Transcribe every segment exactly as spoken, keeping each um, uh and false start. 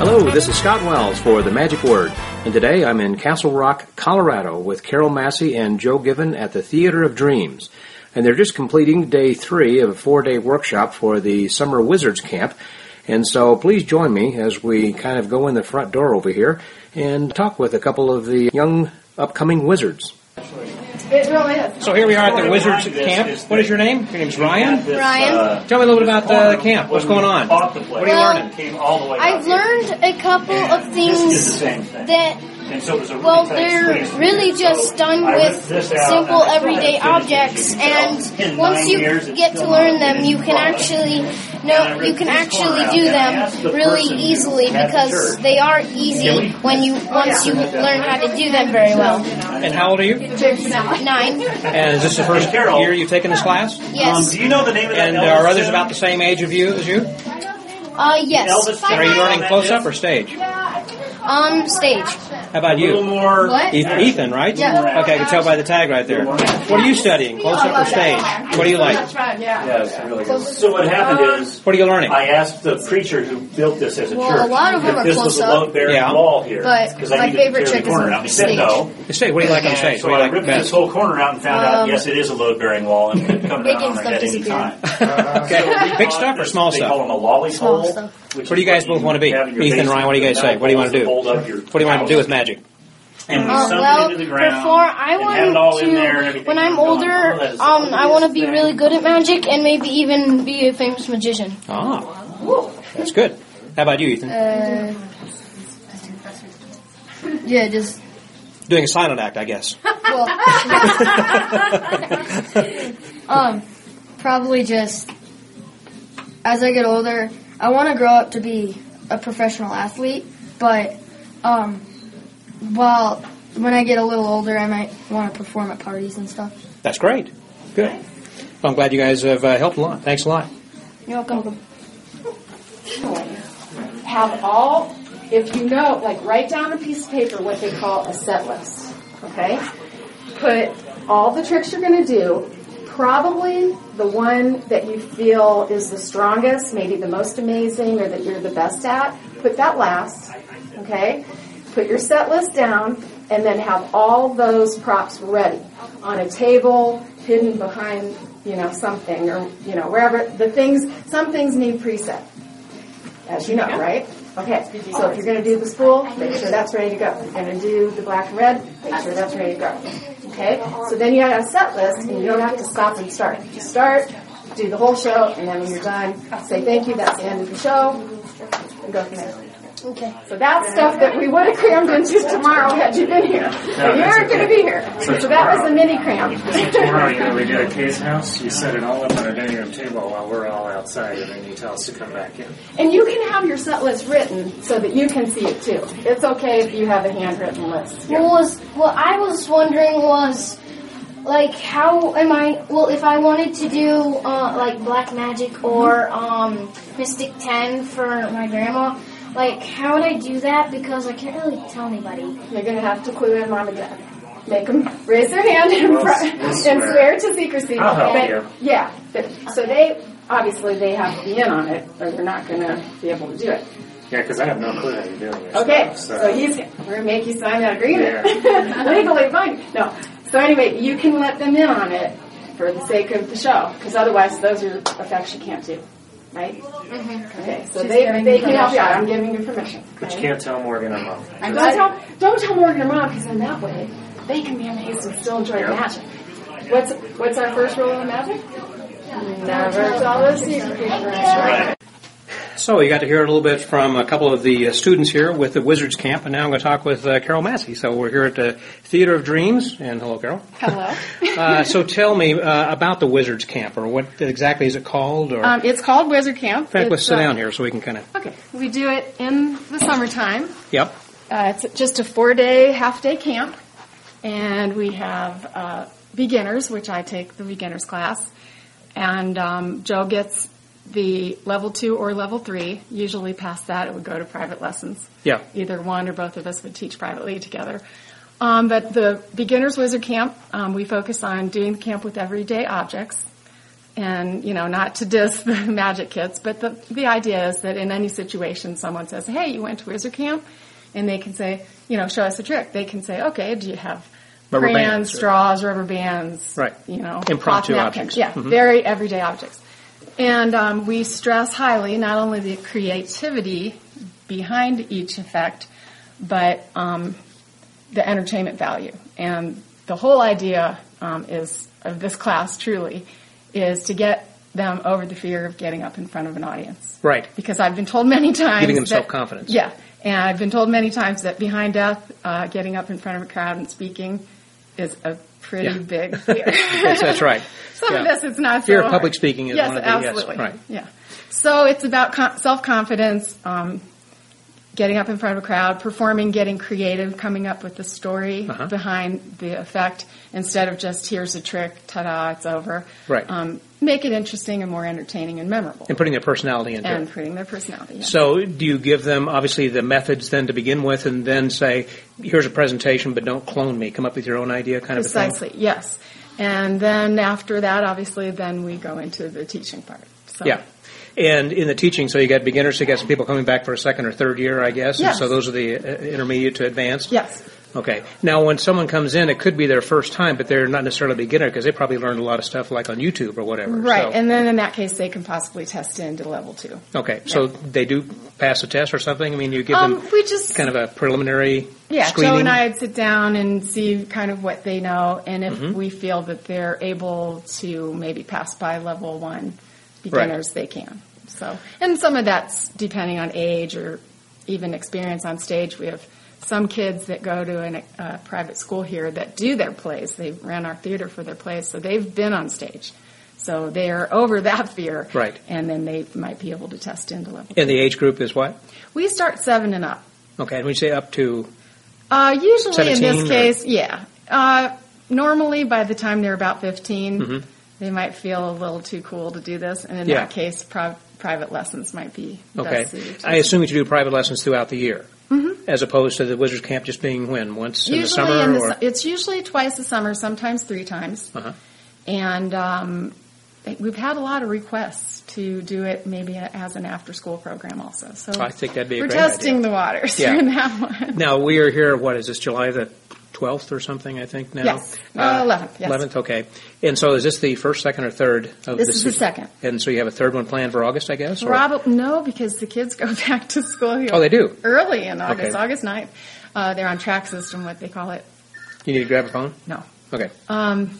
Hello, this is Scott Wells for The Magic Word, and today I'm in Castle Rock, Colorado with Carol Massey and Joe Given at the Theater of Dreams. And they're just completing day three of a four-day workshop for the Summer Wizards Camp. And so please join me as we kind of go in the front door over here and talk with a couple of the young upcoming wizards. It really is. So here we are at the Wizards Camp. What is your name? Your name's Ryan? Ryan. Tell me a little bit about the camp. What's going on? What are you Well, learning? I've learned a couple of things that, well, they're really just done with simple everyday objects, and once you get to learn them, you can actually know, you can actually do them really easily because they are easy when you once you learn how to do them very well. And how old are you? Nine. And is this the first year you've taken this class? Yes. Do you know the name of that? And are others about the same age of you as you? Uh, yes. And are you learning close-up or stage? Um, stage. How about you? more. What? Ethan, Ethan, right? Yeah. Okay, I can tell by the tag right there. What are you studying, close-up or stage? What do you like? Yeah, it's really good. So what happened is, What are you learning? I asked the preacher who built this as a Well, church a lot of them if are this was a close-up. load-bearing Yeah. wall here. But because I my needed favorite to clear trick the is corner on out. He said stage. no. The stage. What do you like on And stage? so What do I you like ripped best? this whole corner out and found out, Um, yes, it is a load-bearing wall and it could come Big down on stuff our head any disappeared. time. Okay, big stuff or small They call stuff? them a lolly Small hole. stuff. which What do you is guys both want to be? have in your Ethan, basement Ryan, what do you guys with say? What do you want to do? holes that hold up your What do you want to do with magic? And we Uh, sunk well, it into the ground. before I and have it all want in there and to, everything. when I'm Going, older, oh, that is the um, I want to be thing. really good at magic and maybe even be a famous magician. Ah, that's good. How about you, Ethan? Uh, yeah, just Doing a silent act, I guess. well, um, probably just as I get older, I want to grow up to be a professional athlete. But um, well, when I get a little older, I might want to perform at parties and stuff. That's great. Good. Well, I'm glad you guys have uh, helped a lot. Thanks a lot. You're welcome. Have all, if you know, like write down a piece of paper what they call a set list, okay? Put all the tricks you're going to do, probably the one that you feel is the strongest, maybe the most amazing, or that you're the best at, put that last, okay? Put your set list down, and then have all those props ready on a table, hidden behind, you know, something, or, you know, wherever. The things, some things need preset, as you know, right? Okay, so if you're going to do the spool, make sure that's ready to go. If you're going to do the black and red, make sure that's ready to go. Okay, so then you have a set list, and you don't have to stop and start. You start, do the whole show, and then when you're done, say thank you, that's the end of the show, and go from there. Okay. So that's stuff that we would have crammed into tomorrow had you been here. But you aren't going to be here. So that was the mini cram. Tomorrow, you know, we do a case house. You set it all up on a dining room table while we're all outside, and then you tell us to come back in. And you can have your set list written so that you can see it too. It's okay if you have a handwritten list. What was what I was wondering was like how am I? Well, if I wanted to do uh, like black magic or um, Mystic Ten for my grandma. Like, how would I do that? Because I can't really tell anybody. You're going to have to clue in mom and dad. Make them raise their hand and, We'll- front, we'll and swear. swear to secrecy. I'll help But, you. Yeah. But, so they, obviously, they have to be in on it or they're not going to be able to do it. Yeah, because I have no clue how you're doing this. Okay. stuff, So he's, we're going to make you sign that agreement. Yeah. Legally binding. No. So anyway, you can let them in on it for the sake of the show. Because otherwise, those are effects you can't do. Right? Mm-hmm. Okay, so they, they can help you out. I'm giving you permission. But you okay? can't tell Morgan or Mom. Don't tell, don't tell Morgan or Mom, because in that way, they can be amazed and still enjoy the Yep. magic. What's what's our first rule in the magic? Never tell a secret. Right. So you got to hear a little bit from a couple of the uh, students here with the Wizards Camp, and now I'm going to talk with uh, Carol Massey. So we're here at the Theater of Dreams, and hello, Carol. Hello. uh, so tell me uh, about the Wizards Camp, or what exactly is it called? Or Um, it's called Wizard Camp. in fact, let's It's, sit uh, down here so we can kind of. Okay, we do it in the summertime. Yep. Uh, it's just a four-day, half-day camp, and we have uh, beginners, which I take the beginners class, and um, Joe gets the level two or level three. Usually past that, it would go to private lessons. Yeah. Either one or both of us would teach privately together. Um, but the beginners wizard camp, um, we focus on doing the camp with everyday objects. And, you know, not to diss the magic kits, but the, the idea is that in any situation someone says, hey, you went to Wizard Camp? And they can say, you know, show us a trick. They can say, okay, do you have rubber crayons, bands, straws, rubber bands, right. you know, impromptu cloth objects. napkins. Yeah, mm-hmm. very everyday objects. And um, we stress highly not only the creativity behind each effect, but um, the entertainment value. And the whole idea um, is of this class, truly, is to get them over the fear of getting up in front of an audience. Right. Because I've been told many times Giving them that, self-confidence. Yeah. And I've been told many times that behind death, uh, getting up in front of a crowd and speaking is a pretty yeah. big fear. that's, that's right. Some yeah. of this it's not fear so of public hard. speaking is yes, one of the absolutely. yes, right. Yeah. So it's about con- self-confidence, um, getting up in front of a crowd, performing, getting creative, coming up with the story uh-huh. behind the effect instead of just here's a trick, ta-da, it's over. Right. Um, make it interesting and more entertaining and memorable. And putting their personality into and it. And putting their personality. Yeah. So do you give them, obviously, the methods then to begin with and then say, here's a presentation, but don't clone me. Come up with your own idea kind Precisely, of a thing? Precisely, yes. And then after that, obviously, then we go into the teaching part. So. Yeah. And in the teaching, so you got beginners, so you got some people coming back for a second or third year, I guess. Yes. And so those are the uh, intermediate to advanced? Yes. Okay. Now, when someone comes in, it could be their first time, but they're not necessarily a beginner because they probably learned a lot of stuff like on YouTube or whatever. Right. So. And then in that case, they can possibly test into level two. Okay. Yeah. So they do pass a test or something? I mean, you give um, them we just, kind of a preliminary yeah, screening? Joe and I would sit down and see kind of what they know, and if mm-hmm. we feel that they're able to maybe pass by level one beginners, right. they can. So, and some of that's depending on age or even experience on stage. We have some kids that go to a uh, private school here that do their plays. They ran our theater for their plays, so they've been on stage. So they are over that fear. Right. And then they might be able to test into level And the age group is what? We start seven and up. Okay. And we say up to Uh, usually in this or? case, yeah. Uh, normally by the time they're about fifteen, mm-hmm. they might feel a little too cool to do this. And in yeah. that case, pri- private lessons might be okay. best suited. I assume that you do private lessons throughout the year. Mm-hmm. As opposed to the Wizards Camp just being when? Once usually in the summer? in the or? su- it's usually twice a summer, sometimes three times. Uh-huh. And um, we've had a lot of requests to do it maybe as an after-school program also. So I think that'd be a we're great testing idea. the waters yeah. for that one. Now, we are here, what is this, July the twelfth or something, I think, now? Yes, uh, eleventh, yes. eleventh, okay. And so is this the first, second, or third? Of This the is the se- second. And so you have a third one planned for August, I guess? or- Probably, no, because the kids go back to school here. Oh, they do? Early in August, Okay. August ninth. Uh, they're on track system, what they call it. You need to grab a phone? No. Okay. Um,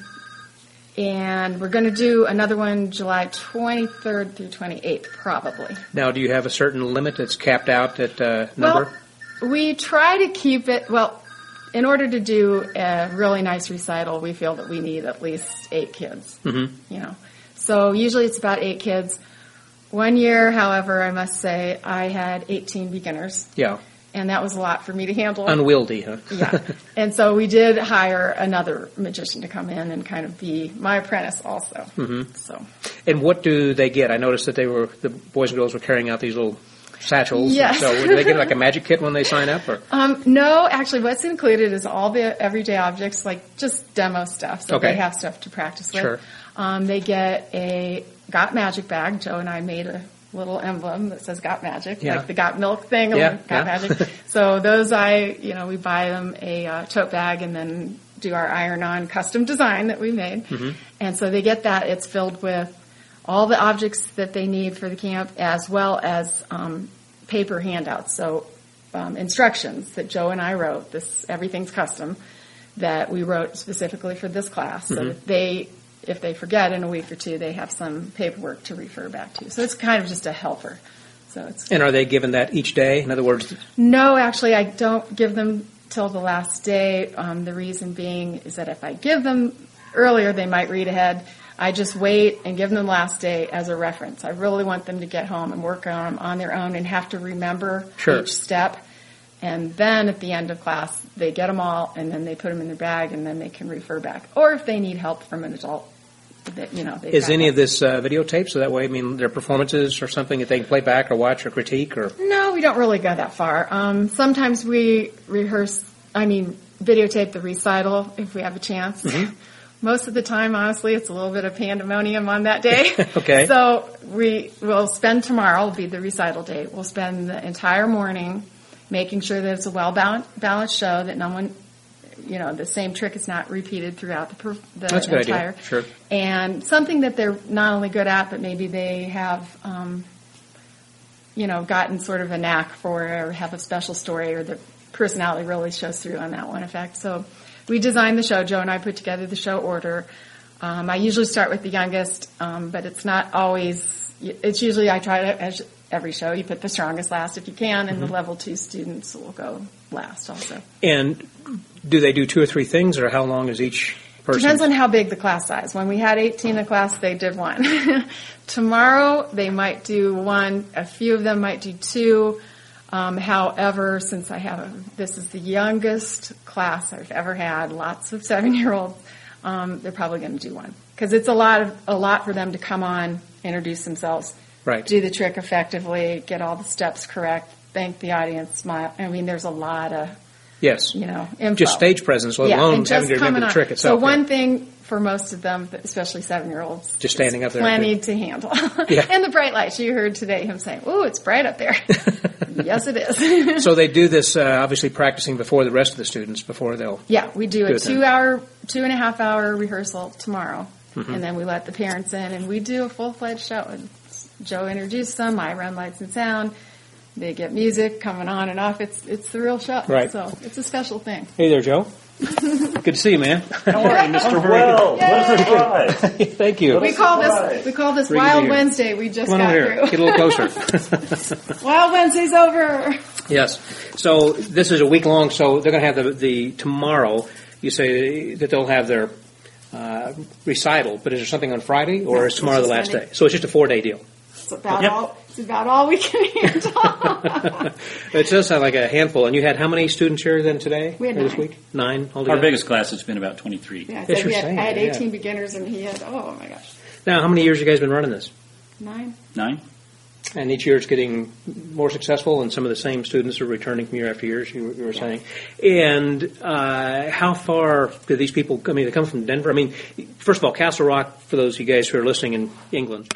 and we're going to do another one July twenty-third through twenty-eighth, probably. Now, do you have a certain limit that's capped out at uh, number? Well, we try to keep it, well, in order to do a really nice recital, we feel that we need at least eight kids. Mm-hmm. You know, so usually it's about eight kids. One year, however, I must say, I had eighteen beginners. Yeah. And that was a lot for me to handle. Unwieldy, huh? Yeah. And so we did hire another magician to come in and kind of be my apprentice also. Mm-hmm. So. And what do they get? I noticed that they were, the boys and girls were carrying out these little satchels. Yes. So do they get like a magic kit when they sign up? Or? Um, no, actually what's included is all the everyday objects, like just demo stuff. So okay. they have stuff to practice with. Sure. Um, they get a Got Magic bag. Joe and I made a little emblem that says Got Magic, yeah. like the Got Milk thing, or yeah, Got yeah. Magic. So those I, you know, we buy them a uh, tote bag and then do our iron-on custom design that we made. Mm-hmm. And so they get that. It's filled with all the objects that they need for the camp, as well as um, paper handouts. So um, instructions that Joe and I wrote. This everything's custom that we wrote specifically for this class, so mm-hmm. that they. If they forget in a week or two, they have some paperwork to refer back to. So it's kind of just a helper. So it's And are they given that each day? In other words, no, actually, I don't give them till the last day. Um, the reason being is that if I give them earlier, they might read ahead. I just wait and give them the last day as a reference. I really want them to get home and work on them on their own and have to remember sure. each step. And then at the end of class, they get them all, and then they put them in their bag, and then they can refer back. Or if they need help from an adult, that, you know, is any of this uh, videotaped? So that way, I mean, their performances or something that they can play back or watch or critique? Or no, we don't really go that far. Um, sometimes we rehearse, I mean, videotape the recital if we have a chance. Mm-hmm. Most of the time, honestly, it's a little bit of pandemonium on that day. Okay. So we will spend tomorrow, will be the recital day. We'll spend the entire morning making sure that it's a well-balanced show, that no one, you know, the same trick is not repeated throughout the, per- the That's a good entire. idea. Sure. And something that they're not only good at, but maybe they have, um, you know, gotten sort of a knack for, or have a special story, or the personality really shows through on that one effect. So we designed the show. Joe and I put together the show order. Um, I usually start with the youngest, um, but it's not always, it's usually I try to, as every show, you put the strongest last if you can, and mm-hmm. the level two students will go last also. And do they do two or three things, or how long is each person? Depends on how big the class size. When we had eighteen in the class, they did one. Tomorrow, they might do one. A few of them might do two. Um, however, since I have, a, this is the youngest class I've ever had, lots of seven-year-olds, um, they're probably going to do one. Because it's a lot of, a lot for them to come on, introduce themselves, right. do the trick effectively, get all the steps correct, thank the audience, smile. I mean, there's a lot of, yes, you know, info. Just stage presence, let yeah, alone having to remember the trick itself. So one yeah. thing for most of them, especially seven-year-olds, just standing up there, plenty to handle. Yeah. And the bright lights. You heard today him saying, "Ooh, it's bright up there." Yes, it is. So they do this, uh, obviously practicing before the rest of the students, before they'll... Yeah, we do, do a it two-hour, two-and-a-half-hour rehearsal tomorrow, mm-hmm. and then we let the parents in, and we do a full-fledged show. And Joe introduced them, I run lights and sound, they get music coming on and off. It's it's the real show. Right. So it's a special thing. Hey there, Joe. Good to see you, man. How are you, Mister Well, what a surprise. Thank you. We call this we call this Great to be Wild here. Wednesday. We just Come on got over here. through. Get a little closer. Wild Wednesday's over. Yes. So this is a week long. So they're going to have the, the tomorrow. You say that they'll have their uh, recital, but is there something on Friday, or No, is tomorrow it's the just last Monday. day? So it's just a four day deal. It's about Yep. all. It's about all we can handle. It does sound like a handful. And you had how many students here then today? We had or this nine. week? Nine altogether. Our biggest class has been about twenty-three. Yeah, I, Yes, said you're we had, saying I had that, yeah. eighteen beginners, and he had oh my gosh, Now, how many years have you guys been running this? nine. Nine? And each year it's getting more successful, and some of the same students are returning from year after year, as you, you were saying. And uh, how far do these people, I mean, they come from Denver? I mean, first of all, Castle Rock, for those of you guys who are listening in England,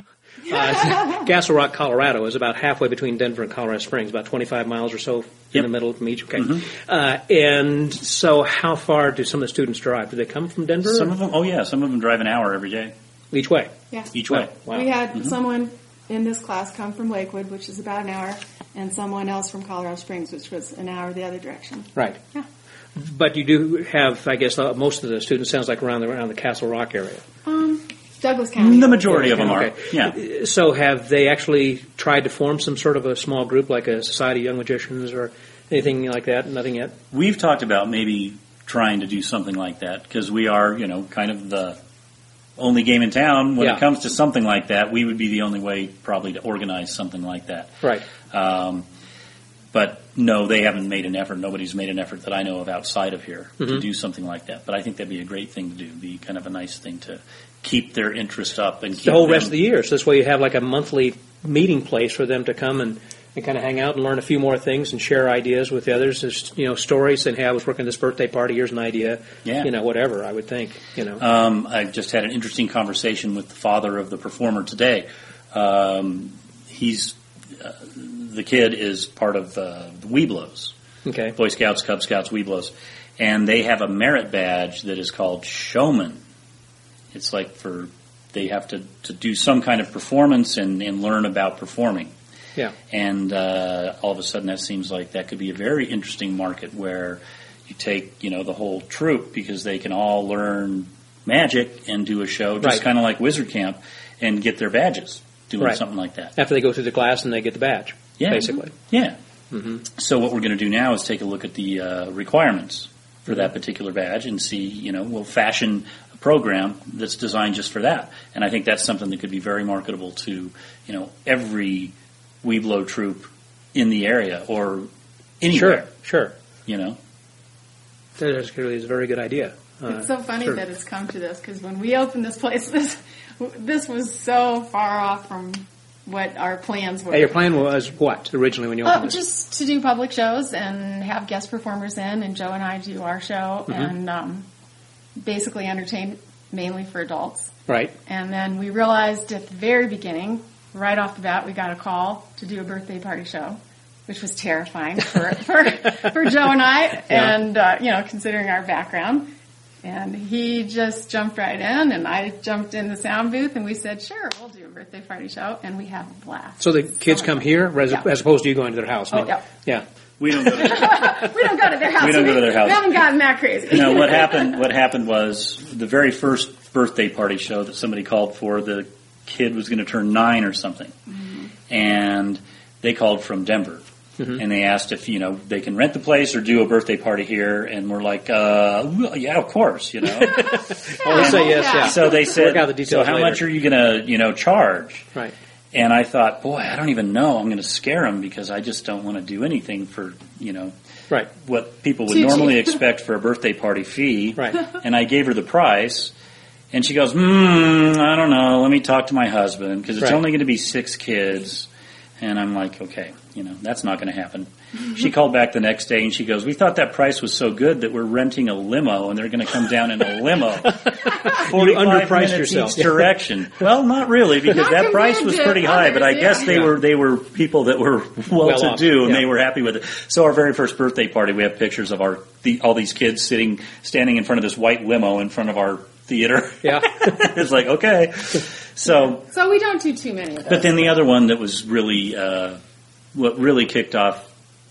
uh, Castle Rock, Colorado is about halfway between Denver and Colorado Springs, about twenty-five miles or so in Yep. the middle from each. Okay. Mm-hmm. Uh, and so how far do some of the students drive? Do they come from Denver? Some of them, oh yeah, some of them drive an hour every day, Each way? Yeah. each way. Wow. We had Mm-hmm. someone in this class come from Lakewood, which is about an hour, and someone else from Colorado Springs, which was an hour the other direction. Right. Yeah. But you do have, I guess, uh, most of the students, sounds like around the, around the Castle Rock area. Um, Douglas County. The majority of them are. Okay. Yeah. So have they actually tried to form some sort of a small group, like a Society of Young Magicians or anything like that? Nothing yet? We've talked about maybe trying to do something like that because we are, you know, kind of the only game in town. When Yeah. it comes to something like that, we would be the only way probably to organize something like that. Right. Um, but no, they haven't made an effort. Nobody's made an effort that I know of outside of here Mm-hmm. to do something like that. But I think that'd be a great thing to do. Be kind of a nice thing to keep their interest up and keep The whole them- rest of the year. So this way you have like a monthly meeting place for them to come and, and kind of hang out and learn a few more things and share ideas with the others. There's, you know, stories and, hey, I was working this birthday party, here's an idea. Yeah. You know, whatever, I would think, you know. Um, I just had an interesting conversation with the father of the performer today. Um, he's uh, the kid is part of uh, the Weeblos, Okay. Boy Scouts, Cub Scouts, Weeblos, and they have a merit badge that is called Showman. It's like for they have to, to do some kind of performance and, and learn about performing. Yeah. And uh, all of a sudden, that seems like that could be a very interesting market where you take, you know, the whole troupe because they can all learn magic and do a show, just Right. kind of like Wizard Camp, and get their badges doing Right. something like that. After they go through the class and they get the badge, Yeah. basically. Yeah. Mm-hmm. So what we're going to do now is take a look at the uh, requirements for that particular badge and see, you know, we'll fashion a program that's designed just for that. And I think that's something that could be very marketable to, you know, every Weeblo troupe in the area or anywhere, Sure, sure. you know. That is really is a very good idea. Uh, It's so funny sure. that it's come to this because when we opened this place, this this was so far off from what our plans were. Hey, your plan was what originally when you opened Oh, this? just to do public shows and have guest performers in, and Joe and I do our show, Mm-hmm. and um, basically entertain mainly for adults. Right. And then we realized at the very beginning, right off the bat, we got a call to do a birthday party show, which was terrifying for for, for Joe and I, yeah. and uh, you know, considering our background. And he just jumped right in, and I jumped in the sound booth, and we said, "Sure, we'll do a birthday party show," and we have a blast. So the kids so come here, as, yeah. as opposed to you going to their house. Oh, yeah. Yeah. We don't go to their house. We don't go to their house. We don't go to their house. We haven't gotten that crazy. No, what happened, what happened was the very first birthday party show that somebody called for, the kid was going to turn nine or something. Mm-hmm. And they called from Denver. Mm-hmm. And they asked if, you know, they can rent the place or do a birthday party here. And we're like, uh, well, yeah, of course, you know. Oh, they say yes, yeah. So they said, Work out the details so how later. much are you going to, you know, charge? Right. And I thought, boy, I don't even know. I'm going to scare them because I just don't want to do anything for, you know, right. what people would Too normally cheap. expect for a birthday party fee. Right. And I gave her the price. And she goes, hmm, I don't know. Let me talk to my husband because it's right. only going to be six kids. And I'm like, okay, you know, that's not going to happen. She called back the next day and she goes, we thought that price was so good that we're renting a limo and they're going to come down in a limo. You underpriced yourself. Each direction. Well, not really because Not that price was pretty high, others, but I yeah. guess they Yeah. were they were people that were well, Well to off, do and yeah. they were happy with it. So our very first birthday party, we have pictures of our the, all these kids sitting standing in front of this white limo in front of our theater. Yeah. It's like, okay. So So we don't do too many of those. but then the other one that was really, uh, what really kicked off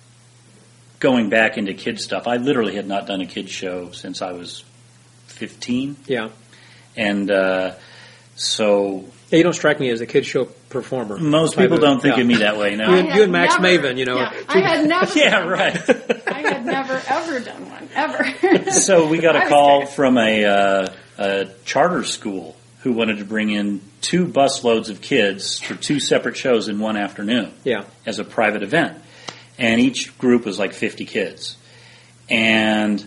going back into kid stuff, I literally had not done a kid show since I was fifteen. Yeah. And uh, so... Yeah, you don't strike me as a kid show performer. Most type people of- don't think yeah. of me that way, You, no. and- you and Max never, Maven, you know. Yeah, I had never. Yeah, right. I had never ever done one ever. So we got I a was call scared. from a, uh, a charter school who wanted to bring in two busloads of kids for two separate shows in one afternoon Yeah. as a private event. And each group was like fifty kids. And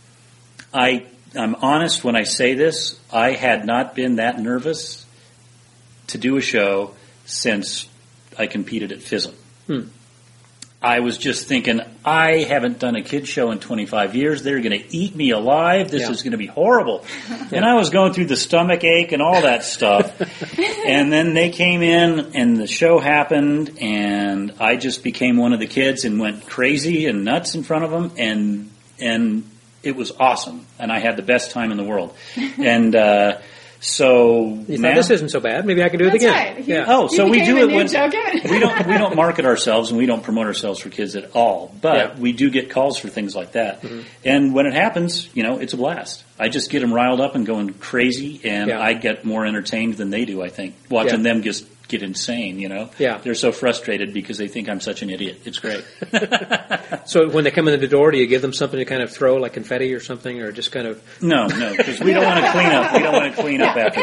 I, I'm honest when I say this, I had not been that nervous to do a show since I competed at FISM. Hmm. I was just thinking, I haven't done a kid show in twenty-five years. They're going to eat me alive. This Yeah. is going to be horrible. And I was going through the stomach ache and all that stuff. And then they came in and the show happened and I just became one of the kids and went crazy and nuts in front of them. And, and it was awesome. And I had the best time in the world. And, uh, so You now, thought, this isn't so bad. Maybe I can do it That's again. right. Yeah. Oh, so You we became do a it new when Joe Given. we don't we don't market ourselves and we don't promote ourselves for kids at all. But Yeah. we do get calls for things like that. Mm-hmm. And when it happens, you know, it's a blast. I just get them riled up and going crazy, and Yeah. I get more entertained than they do. I think watching Yeah. them just get insane. You know, Yeah. they're so frustrated because they think I'm such an idiot. It's great. So when they come in the door, do you give them something to kind of throw, like confetti or something, or just kind of... No, no, because we don't want to clean up. We don't want to clean up after Hey,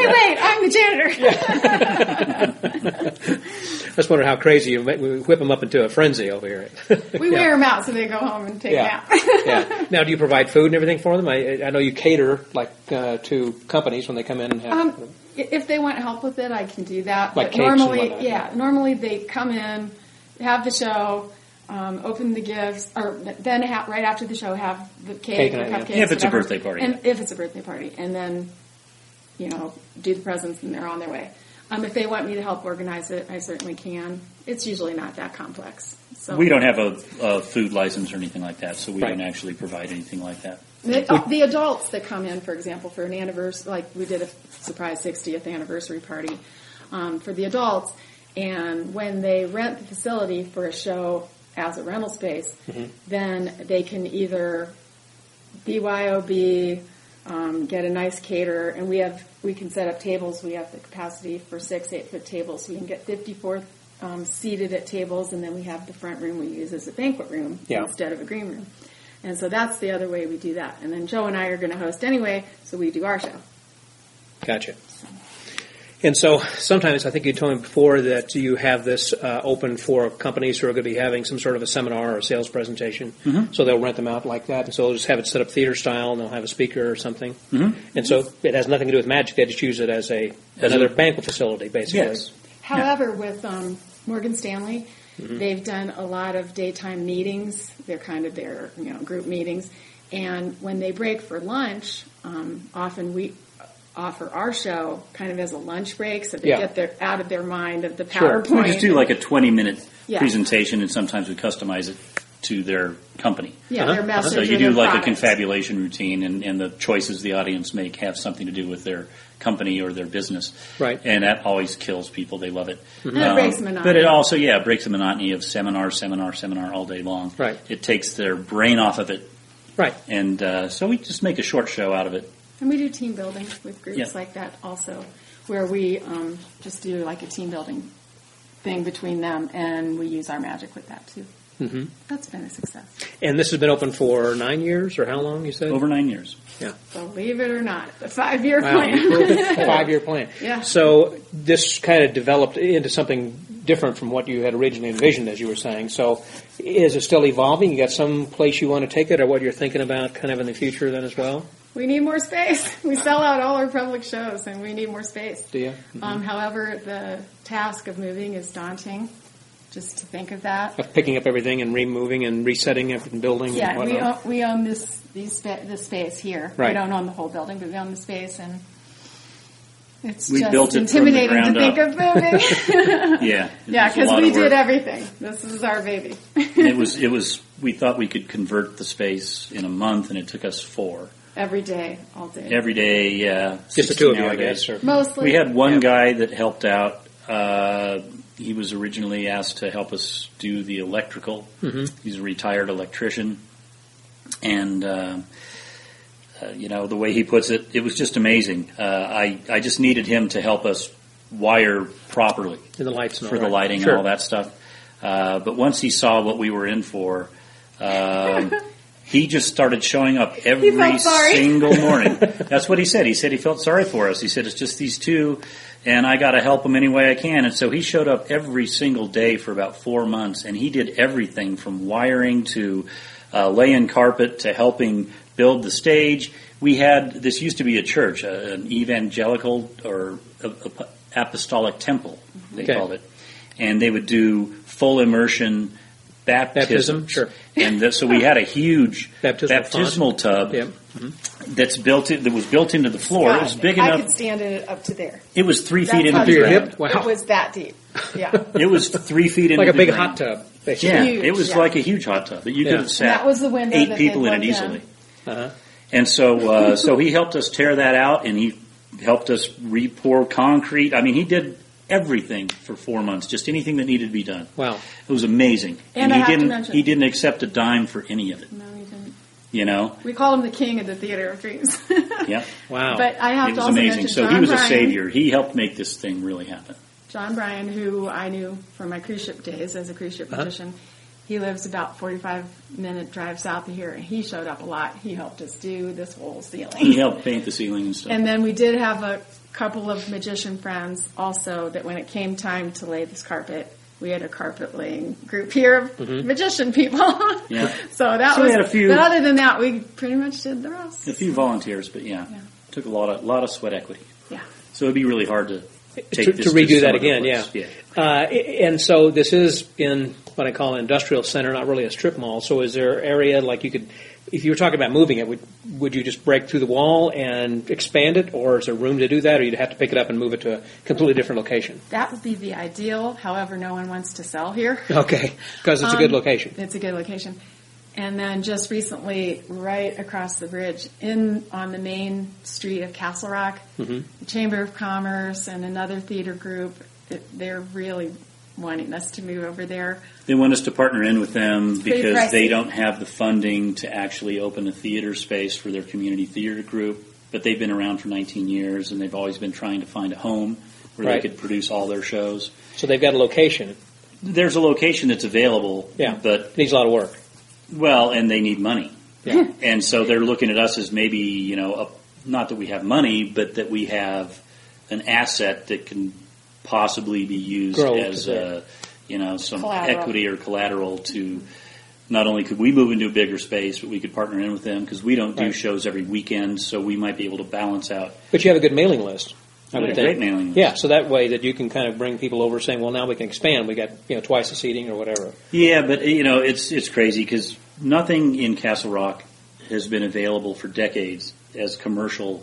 that. wait, I'm the janitor. I just wonder how crazy you make, we whip them up into a frenzy over here. We Yeah. wear them out so they go home and take Yeah. a nap. Yeah. Now, do you provide food and everything for them? I, I know you cater like uh, to companies when they come in and have. Um, if they want help with it, I can do that. Like but cakes and normally, whatnot. yeah, normally they come in, have the show, um, open the gifts, or then ha- right after the show have the cake, Cake or and- yeah. cupcakes. If it's a whatever. birthday party. and if it's a birthday party, and then you know do the presents and they're on their way. Um, if they want me to help organize it, I certainly can. It's usually not that complex. So We don't have a, a food license or anything like that, so we Right. don't actually provide anything like that. The, uh, the adults that come in, for example, for an anniversary, like we did a surprise sixtieth anniversary party um, for the adults, and when they rent the facility for a show as a rental space, Mm-hmm. then they can either B Y O B, um, get a nice caterer, and we have we can set up tables. We have the capacity for six eight foot tables, so we can get fifty-four um, seated at tables, and then we have the front room we use as a banquet room Yeah. instead of a green room. And so that's the other way we do that. And then Joe and I are going to host anyway, so we do our show. Gotcha. And so sometimes, I think you told me before that you have this uh, open for companies who are going to be having some sort of a seminar or a sales presentation. Mm-hmm. So they'll rent them out like that. And so they'll just have it set up theater style and they'll have a speaker or something. Mm-hmm. And so it has nothing to do with magic. They just use it as a As another a- banquet facility, basically. Yes. However, with um, Morgan Stanley, Mm-hmm. they've done a lot of daytime meetings. They're kind of their you know group meetings. And when they break for lunch, um, often we offer our show kind of as a lunch break, so they Yeah. get their out of their mind of the Sure. PowerPoint. We just do like a twenty-minute Yeah. presentation, and sometimes we customize it to their company. yeah, Uh-huh. their message. So you or do their like a product. confabulation routine, and, and the choices the audience make have something to do with their company or their business. Right. And that always kills people. They love it. And it breaks monotony. But it also, yeah, breaks the monotony of seminar, seminar, seminar all day long. Right. It takes their brain off of it. Right. And uh, so we just make a short show out of it. And we do team building with groups Yeah. like that also, where we um, just do like a team building thing between them, and we use our magic with that too. Mm-hmm. That's been a success. And this has been open for nine years, or how long, you said? Over nine years. Yeah. Believe it or not, the five-year Wow. plan. Five-year plan. Yeah. So this kind of developed into something different from what you had originally envisioned, as you were saying. So is it still evolving? You got some place you want to take it, or what you're thinking about kind of in the future then as well? We need more space. We sell out all our public shows, and we need more space. Do you? Mm-hmm. Um, however, the task of moving is daunting. Just to think of that. Of picking up everything and removing and resetting it and building Yeah, and we whatnot? own, we own this these spa- this space here. Right. We don't own the whole building, but we own the space, and it's We just built it from the intimidating to ground think up. of moving. Yeah. It Yeah, was a because lot we of work. did everything. This is our baby. It was, it was, we thought we could convert the space in a month, and it took us four. Every day, all day. Every day, yeah. Just the two of you, sixteen hour I days. guess. Or, Mostly. We had one Yeah. guy that helped out. Uh, he was originally asked to help us do the electrical. Mhm. He's a retired electrician. And, uh, uh, you know, the way he puts it, it was just amazing. Uh, I, I just needed him to help us wire properly and the lights and all for the that. lighting Sure. and all that stuff. Uh, but once he saw what we were in for, um, he just started showing up every felt sorry. single morning. That's what he said. He said he felt sorry for us. He said, it's just these two, and I got to help them any way I can. And so he showed up every single day for about four months, and he did everything from wiring to uh, laying carpet to helping build the stage. We had, this used to be a church, uh, an evangelical or a, a apostolic temple, they Okay. called it. And they would do full immersion baptism. Baptism, sure. And th- so we had a huge Baptismal baptismal tub Yeah. that's built in, that was built into the floor. It was big I enough. could stand in it up to there. It was three That's feet into how the To your deep. ground. hip? Wow. It was that deep. Yeah. It was three feet into Like a the big ground. hot tub, basically. Yeah, Huge, it was yeah. like a huge hot tub that you Yeah. could have And sat that was the window eight that people they in it plugged in. easily. Uh-huh. And so, uh, so he helped us tear that out, and he helped us re-pour concrete. I mean, he did everything for four months, just anything that needed to be done. Wow. It was amazing, And and, I he have to didn't. mention- He didn't accept a dime for any of it. No, he didn't. You know. We call him the king of the theater of dreams. Yep. Wow. But I have It to was also amazing. mention So John he was a Bryan. savior. He helped make this thing really happen. John Bryan, who I knew from my cruise ship days as a cruise ship Uh-huh. magician, he lives about forty-five minute drive south of here, and he showed up a lot. He helped us do this whole ceiling. He helped paint the ceiling and stuff. And then we did have a couple of magician friends also that when it came time to lay this carpet, we had a carpet laying group here of magician people. Yeah. So that So we was, had a few- but other than that, we pretty much did the rest. A few volunteers, but yeah, Yeah. took a lot of lot of sweat equity. Yeah. So it'd be really hard to take To, this to redo some that other again, yeah. place. Uh, and so this is in what I call an industrial center, not really a strip mall. So is there area like you could, if you were talking about moving it, would would you just break through the wall and expand it, or is there room to do that, or you'd have to pick it up and move it to a completely different location? That would be the ideal. However, no one wants to sell here. Okay, because it's a good Um, location. It's a good location. And then just recently, right across the bridge, in on the main street of Castle Rock, Mhm. the Chamber of Commerce and another theater group, it, they're really wanting us to move over there. They want us to partner in with them pretty because they pricey. don't have the funding to actually open a theater space for their community theater group. But they've been around for nineteen years, and they've always been trying to find a home where Right. they could produce all their shows. So they've got a location. There's a location that's available, Yeah. but It needs a lot of work. well, and they need money. Yeah. And so they're looking at us as maybe, you know, a, not that we have money, but that we have an asset that can possibly be used Grow as, to uh, you know, some Collateral. equity or collateral to not only could we move into a bigger space, but we could partner in with them because we don't do Right. shows every weekend, so we might be able to balance out. But you have a good mailing list, I We would have a think. great mailing list. Yeah, so that way that you can kind of bring people over saying, well, now we can expand. We got, you know, twice the seating or whatever. Yeah, but you know, it's it's crazy because nothing in Castle Rock has been available for decades as commercial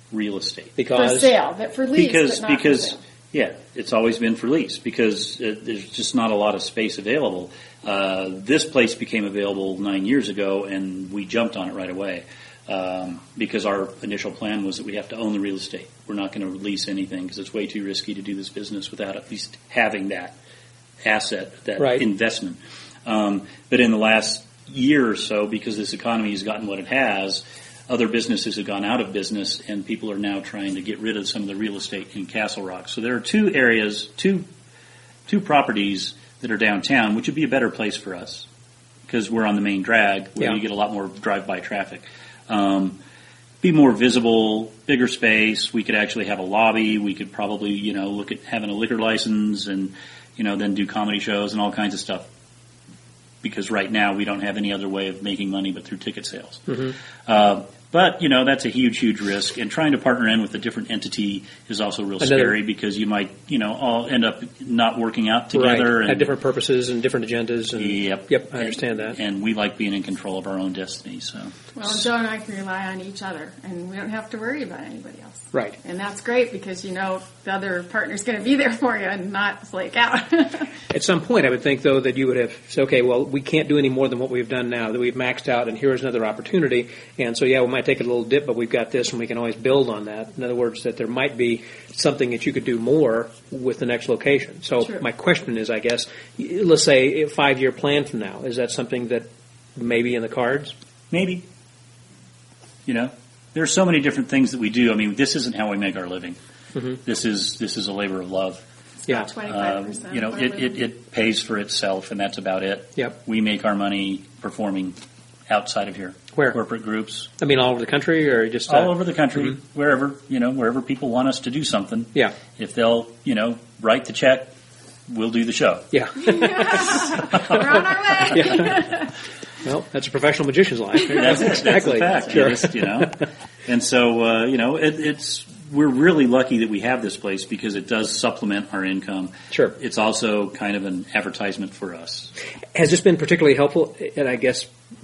real estate. Because for sale, but for lease, because, but not because, for sale. Yeah, it's always been for lease because it, there's just not a lot of space available. Uh, this place became available nine years ago, and we jumped on it right away um, because our initial plan was that we have to own the real estate. We're not going to lease anything because it's way too risky to do this business without at least having that asset, that right. investment. Um, but in the last year or so, because this economy has gotten what it has, other businesses have gone out of business, and people are now trying to get rid of some of the real estate in Castle Rock. So there are two areas, two two properties that are downtown, which would be a better place for us because we're on the main drag where yeah. you get a lot more drive-by traffic. Um, be more visible, bigger space. We could actually have a lobby. We could probably, you know, look at having a liquor license and, you know, then do comedy shows and all kinds of stuff. Because right now we don't have any other way of making money but through ticket sales. Mm-hmm. Uh, but, you know, that's a huge, huge risk. And trying to partner in with a different entity is also real Another, scary because you might, you know, all end up not working out together. Right. And have different purposes and different agendas. And, yep. Yep, I understand that. And we like being in control of our own destiny. So. Well, Joe and I can rely on each other, and we don't have to worry about anybody else. Right. And that's great because you know the other partner's going to be there for you and not flake out. At some point, I would think, though, that you would have said, okay, well, we can't do any more than what we've done now, that we've maxed out, and here's another opportunity. And so, yeah, we might take a little dip, but we've got this, and we can always build on that. In other words, that there might be something that you could do more with the next location. So True. My question is, I guess, let's say a five-year plan from now. Is that something that may be in the cards? Maybe. You know, there are so many different things that we do. I mean, this isn't how we make our living. Mm-hmm. This is this is a labor of love. Yeah. twenty-five percent. Um, you know, it, it, it pays for itself, and that's about it. Yep. We make our money performing outside of here. Where? Corporate groups. I mean, all over the country, or just uh, all over the country, mm-hmm. wherever, you know, wherever people want us to do something. Yeah. If they'll, you know, write the check, we'll do the show. Yeah. We're on our way. Yeah. Well, that's a professional magician's life. That's, exactly. That's the fact. Sure. You, just, you know, and so uh, you know, it, it's we're really lucky that we have this place because it does supplement our income. Sure. It's also kind of an advertisement for us. Has this been particularly helpful? And I guess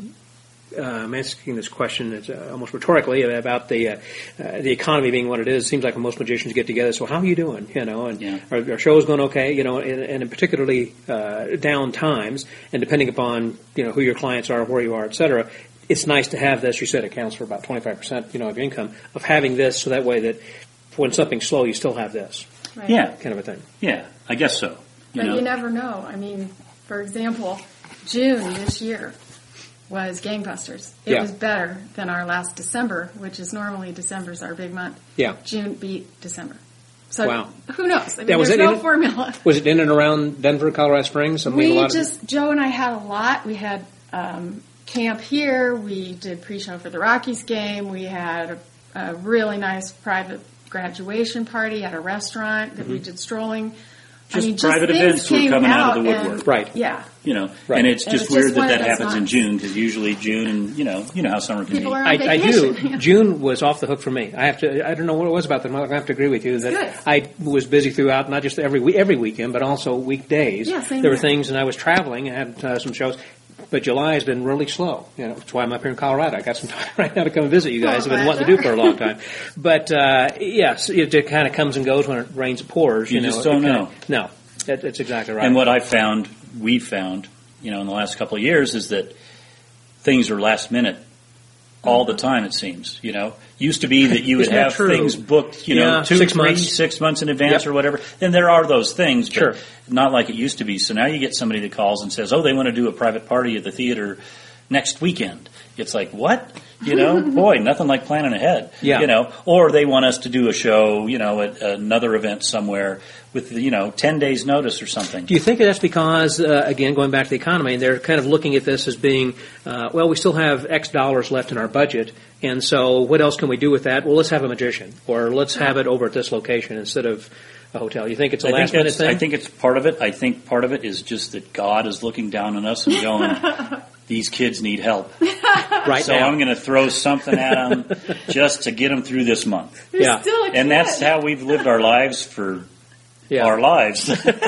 uh, I'm asking this question it's, uh, almost rhetorically about the uh, uh, the economy being what it is. It seems like when most magicians get together, so how are you doing? You know, and yeah. are, are shows going okay? You know, and, and in particularly uh, down times, and depending upon you know who your clients are, where you are, et cetera. It's nice to have this. You said it accounts for about twenty-five percent, you know, of your income. Of having this, so that way that when something's slow, you still have this. Right. Yeah, kind of a thing. Yeah, I guess so. You but know? You never know. I mean, for example, June this year was gangbusters. It Yeah. was better than our last December, which is normally December's our big month. Yeah. June beat December. So wow. Who knows? I mean, Yeah, was there's it no in, formula. Was it in and around Denver, Colorado Springs? I mean, we a lot just, of, Joe and I had a lot. We had um, camp here. We did pre-show for the Rockies game. We had a, a really nice private graduation party at a restaurant that mm-hmm. we did strolling. Just I mean, private just events were came coming out of the and- woodwork. Right. Yeah. You know, Right. and it's And just it's weird just that one that of those happens in months. June because usually June and you know you know how summer can People be. are on I, I do. vacation. June was off the hook for me. I have to. I don't know what it was about them. I have to agree with you that Good. I was busy throughout, not just every week, every weekend, but also weekdays. Yeah, same there were here. things, and I was traveling. I had uh, some shows, but July has been really slow. You know, that's why I'm up here in Colorado. I got some time right now to come visit you guys. Oh, I've been wanting to do for a long time. But uh, yes, it, it kind of comes and goes when it rains and pours. You, You know, just don't it know. Kinda, no, that, that's exactly right. And what I found, we've found, you know, in the last couple of years is that things are last minute all the time, it seems. You know, used to be that you would Isn't that have true? things booked, you Yeah, know, two, six three, months. six months in advance Yep. or whatever. And there are those things, but Sure. not like it used to be. So now you get somebody that calls and says, oh, they want to do a private party at the theater next weekend. It's like, what? You know, boy, nothing like planning ahead. Yeah. You know, or they want us to do a show, you know, at another event somewhere with, you know, ten days notice or something. Do you think that's because, uh, again, going back to the economy, they're kind of looking at this as being, uh, well, we still have X dollars left in our budget, and so what else can we do with that? Well, let's have a magician, or let's have it over at this location instead of a hotel. You think it's a I think last-minute that's- thing? I think it's part of it. I think part of it is just that God is looking down on us and going, these kids need help. right So now. I'm going to throw something at them just to get them through this month. They're Yeah. still a And that's kid. how we've lived our lives for yeah. our lives.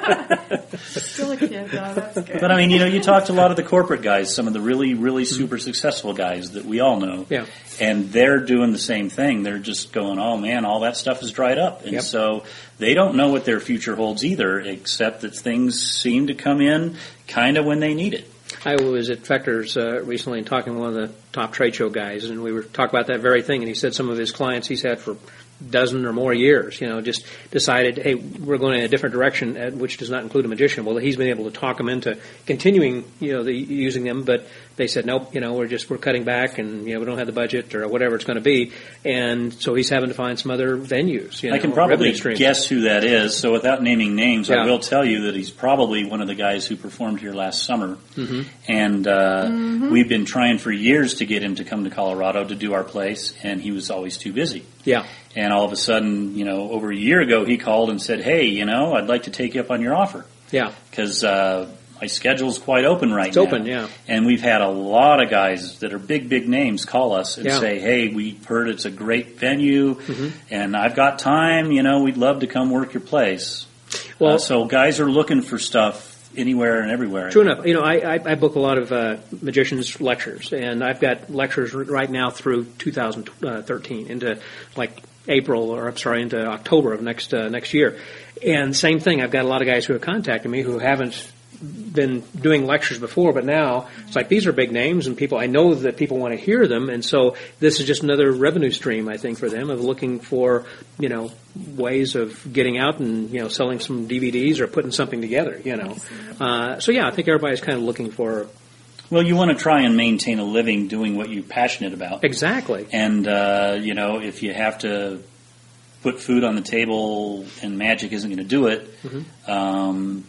Still a kid, though. That's good. But I mean, you know, you talk to a lot of the corporate guys, some of the really, really super mm-hmm. successful guys that we all know, yeah. and they're doing the same thing. They're just going, oh man, all that stuff is dried up. And yep. so they don't know what their future holds either, except that things seem to come in kind of when they need it. I was at Fechter's uh, recently and talking to one of the top trade show guys, and we were talking about that very thing, and he said some of his clients he's had for dozen or more years, you know, just decided, hey, we're going in a different direction, which does not include a magician. Well, he's been able to talk them into continuing, you know, the, using them, but they said, nope, you know, we're just, we're cutting back and, you know, we don't have the budget or whatever it's going to be. And so he's having to find some other venues, you know. I can probably guess who that is. So without naming names, yeah. I will tell you that he's probably one of the guys who performed here last summer. Mm-hmm. And, uh, mm-hmm. we've been trying for years to get him to come to Colorado to do our place, and he was always too busy. Yeah. And all of a sudden, you know, over a year ago, he called and said, hey, you know, I'd like to take you up on your offer. Yeah. Because, uh, my schedule's quite open right it's now. It's open, yeah. And we've had a lot of guys that are big, big names call us and yeah. say, hey, we heard it's a great venue, mm-hmm. and I've got time, you know, we'd love to come work your place. Well, uh, so guys are looking for stuff anywhere and everywhere. True enough. You know, I, I, I book a lot of uh, magicians' lectures, and I've got lectures right now through two thousand thirteen into, like, April, or I'm sorry, into October of next uh, next year. And same thing, I've got a lot of guys who have contacted me who haven't been doing lectures before, but now it's like these are big names, and people, I know that people want to hear them, and so this is just another revenue stream, I think, for them of looking for, you know, ways of getting out and, you know, selling some D V Ds or putting something together, you know. Uh, so yeah, I think everybody's kind of looking for. Well, you want to try and maintain a living doing what you're passionate about. Exactly. And, uh, you know, if you have to put food on the table and magic isn't going to do it, mm-hmm. um,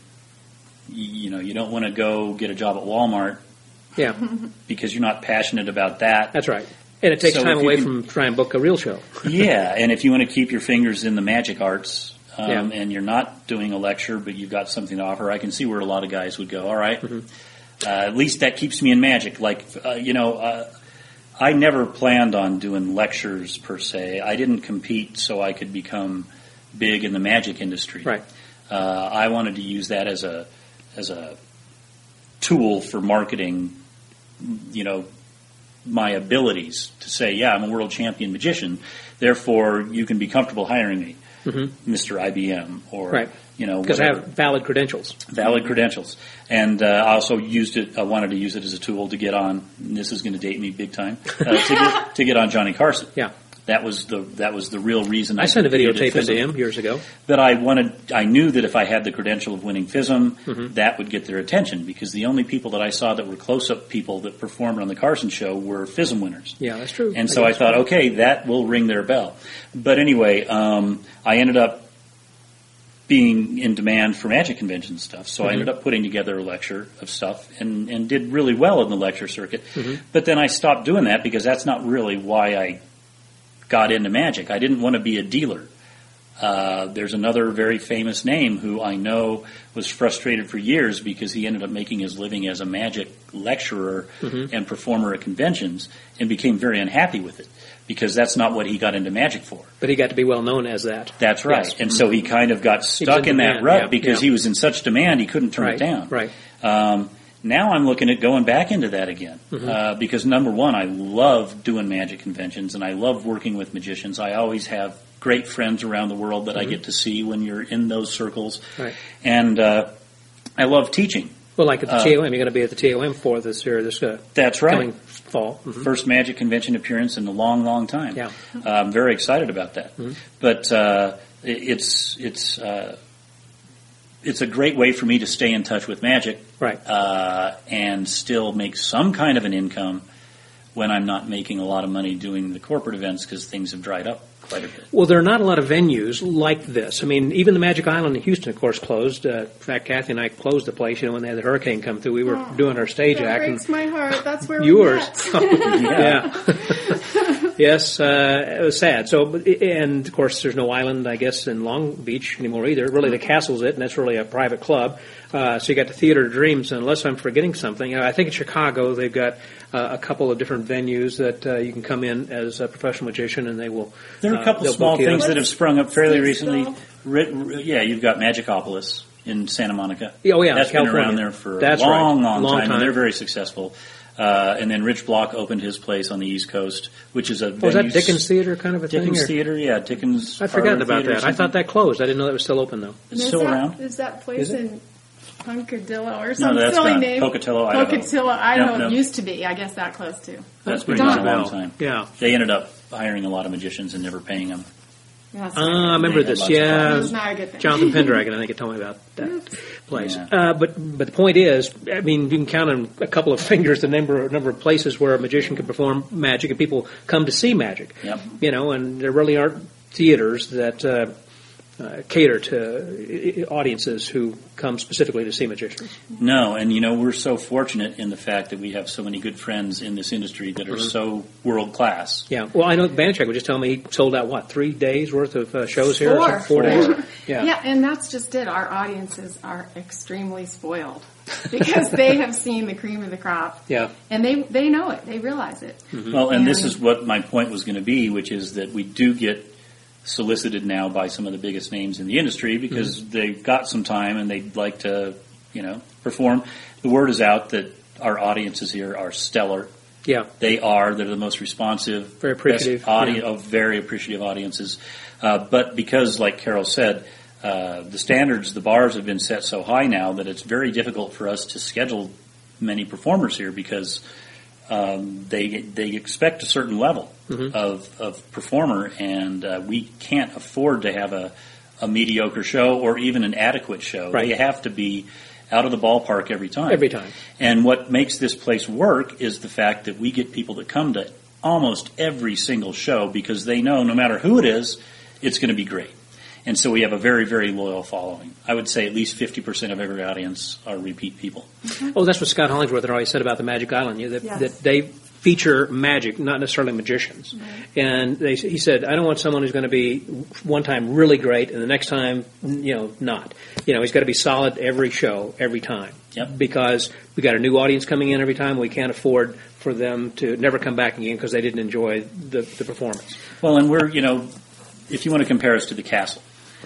you know, you don't want to go get a job at Walmart. Yeah. Because you're not passionate about that. That's right. And it takes so time away can, from trying to book a real show. Yeah, and if you want to keep your fingers in the magic arts, um, yeah. and you're not doing a lecture, but you've got something to offer, I can see where a lot of guys would go, all right, mm-hmm. uh, at least that keeps me in magic. Like, uh, you know, uh, I never planned on doing lectures per se. I didn't compete so I could become big in the magic industry. Right. Uh, I wanted to use that as a as a tool for marketing, you know, my abilities to say, yeah, I'm a world champion magician, therefore you can be comfortable hiring me, mm-hmm. Mister I B M, or, right. you know, because I have valid credentials. Valid credentials. And uh, I also used it, I wanted to use it as a tool to get on, and this is going to date me big time, uh, to, get, to get on Johnny Carson. Yeah. That was the that was the real reason. I, I sent a videotape into him years ago. That I wanted. I knew that if I had the credential of winning F I S M, mm-hmm. that would get their attention, because the only people that I saw that were close-up people that performed on the Carson show were F I S M winners. Yeah, that's true. And I so I thought, okay, that will ring their bell. But anyway, um, I ended up being in demand for magic convention stuff, so mm-hmm. I ended up putting together a lecture of stuff and, and did really well in the lecture circuit. Mm-hmm. But then I stopped doing that because that's not really why I got into magic. I didn't want to be a dealer. Uh, there's another very famous name who I know was frustrated for years because he ended up making his living as a magic lecturer mm-hmm. and performer at conventions and became very unhappy with it because that's not what he got into magic for. But he got to be well known as that. That's right. Yes. And so he kind of got stuck in, in that rut yeah. because yeah. he was in such demand he couldn't turn right. it down. Right. Um, Now I'm looking at going back into that again mm-hmm. uh, because, number one, I love doing magic conventions and I love working with magicians. I always have great friends around the world that mm-hmm. I get to see when you're in those circles. Right. And uh, I love teaching. Well, like at the uh, T O M, you're going to be at the T O M for this year, this uh, that's right. coming fall. Mm-hmm. First magic convention appearance in a long, long time. Yeah. Uh, I'm very excited about that. Mm-hmm. But uh, it's it's uh, it's a great way for me to stay in touch with magic, right? Uh, and still make some kind of an income when I'm not making a lot of money doing the corporate events because things have dried up quite a bit. Well, there are not a lot of venues like this. I mean, even the Magic Island in Houston, of course, closed. Uh, in fact, Kathy and I closed the place. You know, when they had the hurricane come through, we were oh, doing our stage that act. That breaks my heart. That's where yours. we met. yeah. Yes, uh, it was sad. So, and of course, there's no island, I guess, in Long Beach anymore either. Really, the castle's it, and that's really a private club. Uh, so you got the Theater of Dreams, and unless I'm forgetting something, I think in Chicago they've got uh, a couple of different venues that uh, you can come in as a professional magician, and they will. There are a couple uh, of small things you. that have sprung up fairly recently. Re- re- yeah, you've got Magicopolis. in Santa Monica. Oh, yeah, That's California. been around there for That's a long, right. long, long time, time. and they're very successful. Uh, and then Rich Block opened his place on the East Coast, which is a Oh, was that venue- Dickens Theater kind of a Dickens thing? or- Theater, yeah, Dickens. I'd forgotten Parlor about Theater or that. I thought something. that closed. I didn't know that was still open, though. It's is still that, around. Is that place Is it? in Punkadillo or some No, that's silly gone. name? Pocatello, Idaho. Pocatello, Idaho. No, no. Used to be. I guess that close too. That's been Darn around a long well. time. Yeah. They ended up hiring a lot of magicians and never paying them. That's Uh, I remember They had this. lots of Yeah, problems. It's not a good thing. Jonathan Pendragon, I think, had told me about that place. Yeah. Uh, but but the point is, I mean, you can count on a couple of fingers the number number of places where a magician can perform magic, and people come to see magic. Yep. You know, and there really aren't theaters that uh, uh, cater to uh, audiences who come specifically to see magicians. No, and you know, we're so fortunate in the fact that we have so many good friends in this industry that are Mm-hmm. so world class. Yeah. Well, I know Banachek was just telling me he sold out what three days worth of uh, shows here. or Four. something? Four days. Yeah. Yeah, and that's just it. Our audiences are extremely spoiled because they have seen the cream of the crop. Yeah. And they they know it. They realize it. Well, and this And- is what my point was going to be, which is that we do get solicited now by some of the biggest names in the industry because Mm-hmm. they've got some time and they'd like to, you know, perform. The word is out that our audiences here are stellar. Yeah. They are. They're the most responsive, Very appreciative, best audi- yeah. of very appreciative audiences. Uh, but because, like Carol said, uh, the standards, the bars have been set so high now that it's very difficult for us to schedule many performers here because um, they they expect a certain level Mm-hmm. of, of performer, and uh, we can't afford to have a, a mediocre show or even an adequate show. Right. They have to be out of the ballpark every time. Every time. And what makes this place work is the fact that we get people that come to almost every single show because they know no matter who it is, it's going to be great. And so we have a very, very loyal following. I would say at least fifty percent of every audience are repeat people. Oh, that's what Scott Hollingsworth had always said about the Magic Island. You know, that, Yes. that they feature magic, not necessarily magicians. And they, he said, I don't want someone who's going to be one time really great and the next time, you know, not. You know, he's got to be solid every show, every time. Yep. Because we got a new audience coming in every time. We can't afford for them to never come back again because they didn't enjoy the, the performance. Well, and we're, you know, if you want to compare us to the Castle,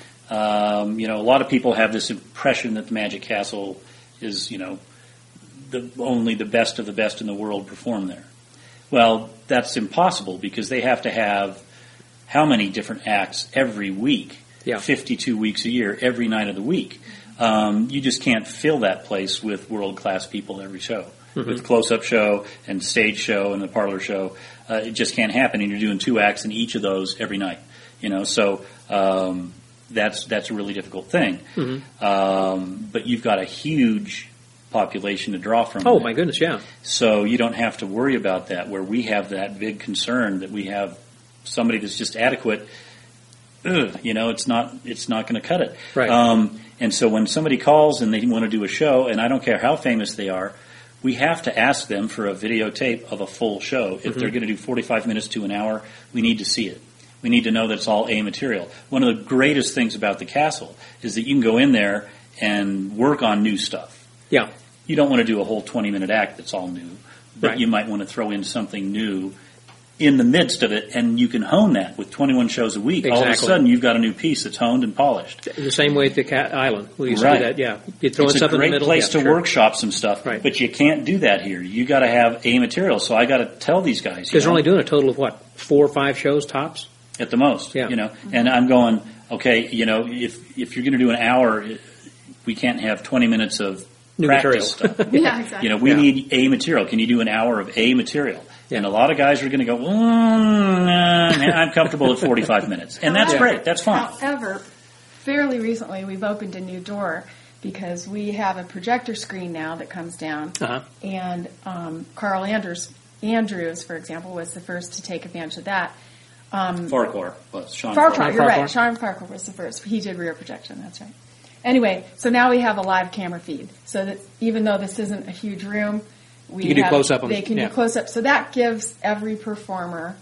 um, you know, a lot of people have this impression that the Magic Castle is, you know, the, only the best of the best in the world perform there. Well, that's impossible because they have to have how many different acts every week? Yeah. fifty-two weeks a year, every night of the week. Um, you just can't fill that place with world-class people every show. Mm-hmm. With close-up show and stage show and the parlor show, uh, it just can't happen. And you're doing two acts in each of those every night. You know, so um, that's that's a really difficult thing. Mm-hmm. Um, but you've got a huge population to draw from. Oh, there. my goodness, yeah. So you don't have to worry about that. Where we have that big concern that we have somebody that's just adequate. Ugh, you know, it's not it's not going to cut it. Right. Um, and so when somebody calls and they want to do a show, and I don't care how famous they are, we have to ask them for a videotape of a full show. If Mm-hmm. they're going to do forty-five minutes to an hour, we need to see it. We need to know that it's all A material. One of the greatest things about the Castle is that you can go in there and work on new stuff. Yeah. You don't want to do a whole twenty-minute act that's all new, but Right. you might want to throw in something new in the midst of it, and you can hone that with twenty-one shows a week. All of a Exactly. sudden, you've got a new piece that's honed and polished. The same way at the Cat Island. We used Right. to do that, yeah. You throw It's in a something great in the middle. place yeah, to sure. workshop some stuff, Right. but you can't do that here. You got to have A material. So I got to tell these guys, you Because they're know, only doing a total of, what, four or five shows tops? at the most, Yeah. you know. And I'm going, okay, you know, if if you're going to do an hour, we can't have twenty minutes of New practice material. stuff. Yeah, exactly. You know, we Yeah. need A material. Can you do an hour of A material? Yeah. And a lot of guys are going to go, well, nah, I'm comfortable at forty-five minutes. And that's However- great. That's fine. However, fairly recently we've opened a new door because we have a projector screen now that comes down. Uh-huh. And um, Carl Andrews, Andrews, for example, was the first to take advantage of that. Um, Farquhar was Sean Farquhar, Farquhar. you're right. Farquhar. Sean Farquhar was the first. He did rear projection, that's right. Anyway, so now we have a live camera feed. So that even though this isn't a huge room, we You can do have, close-up on- they can yeah. do close up. So that gives every performer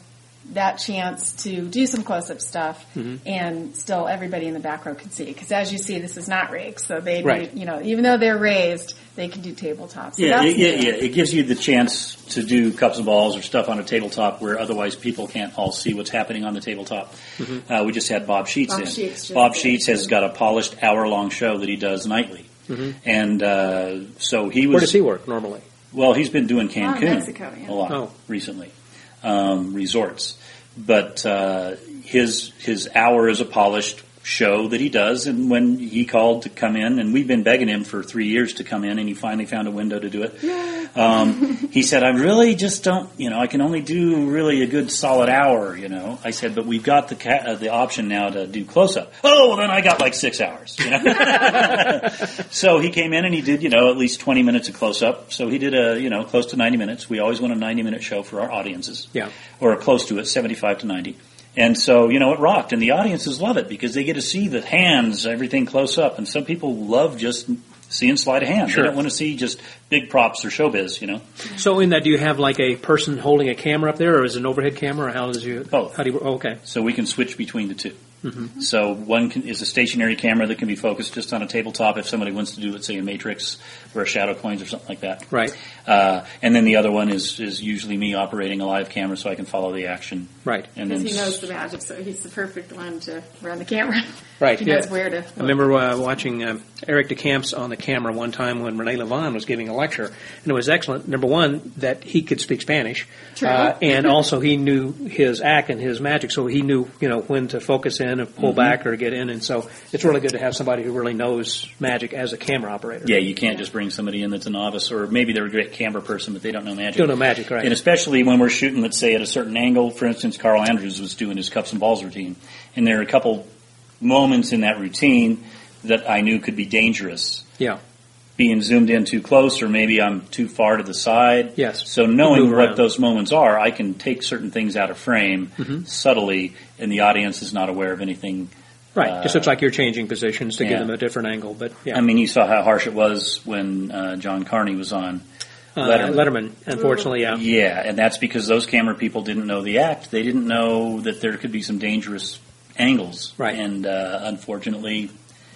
that chance to do some close-up stuff, mm-hmm. and still everybody in the back row can see. Because as you see, this is not rigged, so they, right. do, you know, even though they're raised, they can do tabletops. So yeah, that's it, yeah, yeah. It gives you the chance to do cups and balls or stuff on a tabletop where otherwise people can't all see what's happening on the tabletop. Mm-hmm. Uh, we just had Bob Sheets Bob in. Sheets Bob Sheets has got a polished hour-long show that he does nightly, mm-hmm. and uh, so he was. Where does he work normally? Well, he's been doing Cancun oh, Mexico, yeah. a lot oh. recently, um, resorts. But uh, his his hour is a polished show that he does, and when he called to come in, and we've been begging him for three years to come in, and he finally found a window to do it. Yeah. Um, he said, "I really just don't, you know, I can only do really a good solid hour, you know." I said, "But we've got the ca- uh, the option now to do close up." Oh, well, then I got like six hours. You know? So he came in and he did, you know, at least twenty minutes of close up. So he did a, you know, close to ninety minutes. We always want a ninety minute show for our audiences, yeah, or close to it, seventy-five to ninety. And so, you know, it rocked, and the audiences love it because they get to see the hands, everything close up, and some people love just seeing sleight of hand. Sure. They don't want to see just big props or showbiz, you know. So in that, do you have like a person holding a camera up there, or is it an overhead camera, or how does you? Both. How do you? Oh, okay. So we can switch between the two. Mm-hmm. So one can, is a stationary camera that can be focused just on a tabletop if somebody wants to do, let's say, a Matrix or a Shadow Coins or something like that. Right. Uh, and then the other one is, is usually me operating a live camera so I can follow the action. Right. And Because then he knows the magic, so he's the perfect one to run the camera. Right. He yeah. knows where to. I remember uh, watching um, Eric DeCamps on the camera one time when Renee Levon was giving a lecture, and it was excellent. Number one, that he could speak Spanish, True. Uh, and also he knew his act and his magic, so he knew, you know, when to focus in and pull mm-hmm. back or get in, and so it's really good to have somebody who really knows magic as a camera operator. Yeah, you can't just bring somebody in that's a novice, or maybe they're a great camera person, but they don't know magic. Don't know magic, right? And especially when we're shooting, let's say, at a certain angle. For instance, Carl Andrews was doing his cups and balls routine, and there are a couple moments in that routine that I knew could be dangerous. Yeah. Being zoomed in too close, or maybe I'm too far to the side. Yes. So knowing Move what around. those moments are, I can take certain things out of frame mm-hmm. subtly, and the audience is not aware of anything. Right. Uh, Just looks like you're changing positions to yeah. give them a different angle, but yeah. I mean, you saw how harsh it was when uh, John Carney was on uh, Letterman. Letterman, unfortunately, yeah. Yeah, and that's because those camera people didn't know the act. They didn't know that there could be some dangerous angles. Right. And uh, unfortunately,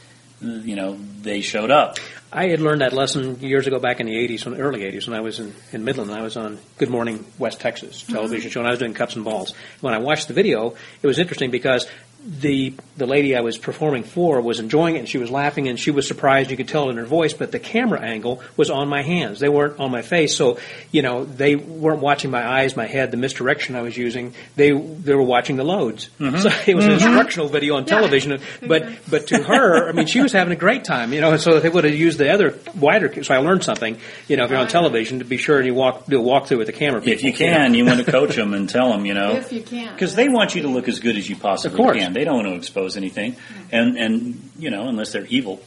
you know, they showed up. I had learned that lesson years ago back in the eighties, when, early eighties, when I was in, in Midland. I was on Good Morning West Texas television Mm-hmm. show, and I was doing cups and balls. When I watched the video, it was interesting because the the lady I was performing for was enjoying it, and she was laughing, and she was surprised. You could tell it in her voice, but the camera angle was on my hands. They weren't on my face, so, you know, they weren't watching my eyes, my head, the misdirection I was using. They they were watching the loads. Mm-hmm. So it was an Mm-hmm. instructional video on television, but but to her, I mean, she was having a great time, you know, so if they would have used the other wider, so I learned something, you know, if you're on television, to be sure you walk do a walkthrough with the camera people. If you can, you want to coach them and tell them, you know. If you can. Because they want you to look as good as you possibly Of course. can. They don't want to expose anything. And, and you know, unless they're evil.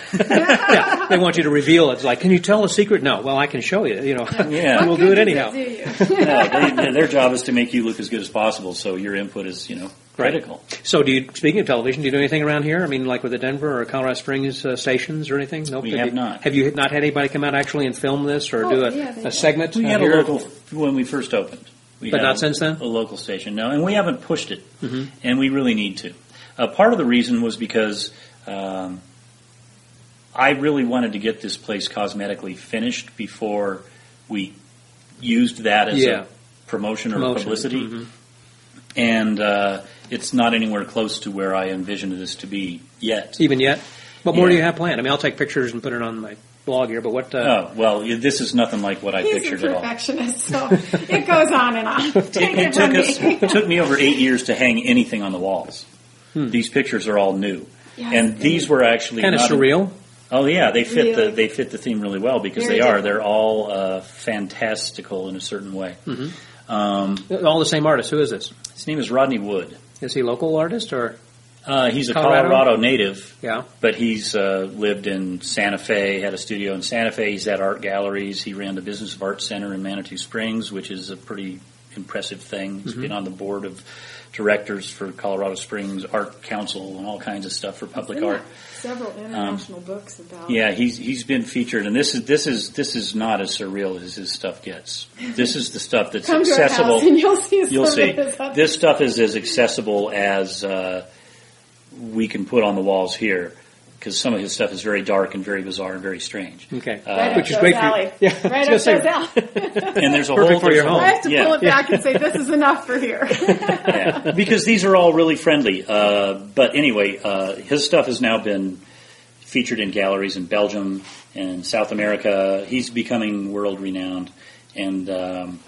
Yeah, they want you to reveal it. It's like, can you tell a secret? No. Well, I can show you. You know, Yeah. we'll do it anyhow. Do you? No, they, their job is to make you look as good as possible, so your input is, you know, critical. So, do you? Speaking of television, do you do anything around here? I mean, like with the Denver or Colorado Springs uh, stations or anything? Nope. We have have you, not. Have you not had anybody come out actually and film this or Oh, do a, yeah, they a did. segment? We uh, had a here? local, when we first opened. We But had not a- since then? A local station, no, and we haven't pushed it, Mhm. and we really need to. Uh, part of the reason was because um, I really wanted to get this place cosmetically finished before we used that as Yeah. a promotion or Promotion, publicity, mhm. and uh, it's not anywhere close to where I envisioned this to be yet. Even yet? What more Yeah. do you have planned? I mean, I'll take pictures and put it on my blog here, but what? Uh, Oh, well, y- this is nothing like what I He's a pictured at all. perfectionist, so it goes on and on. Take It it took from us me. it took me over eight years to hang anything on the walls. Hmm. These pictures are all new, Yes, and these were actually kind of not- surreal. Oh yeah, they fit Really. the they fit the theme really well because Very they are. different. They're all uh, fantastical in a certain way. Mhm. Um, All the same artist. Who is this? his name is Rodney Wood. Is he a local artist or? Uh, he's a Colorado? Colorado, native, Yeah. but he's uh, lived in Santa Fe. Had a studio in Santa Fe. He's had art galleries. He ran the Business of Art Center in Manitou Springs, which is a pretty impressive thing. He's Mm-hmm. been on the board of directors for Colorado Springs Art Council and all kinds of stuff for public Isn't art. there Several international um, books about. Yeah, he's he's been featured, and this is this is this is not as surreal as his stuff gets. This is the stuff that's Come accessible. To our house and you'll see. You'll see. This, this stuff is as accessible as uh, we can put on the walls here, because some of his stuff is very dark and very bizarre and very strange. Okay, uh, right which is great. Alley. For, yeah, right up say, goes alley. And there's a Perfect whole for your home. I have to yeah. pull it back and say this is enough for here. Yeah, because these are all really friendly. Uh, but anyway, uh, his stuff has now been featured in galleries in Belgium and South America. He's becoming world renowned, and um,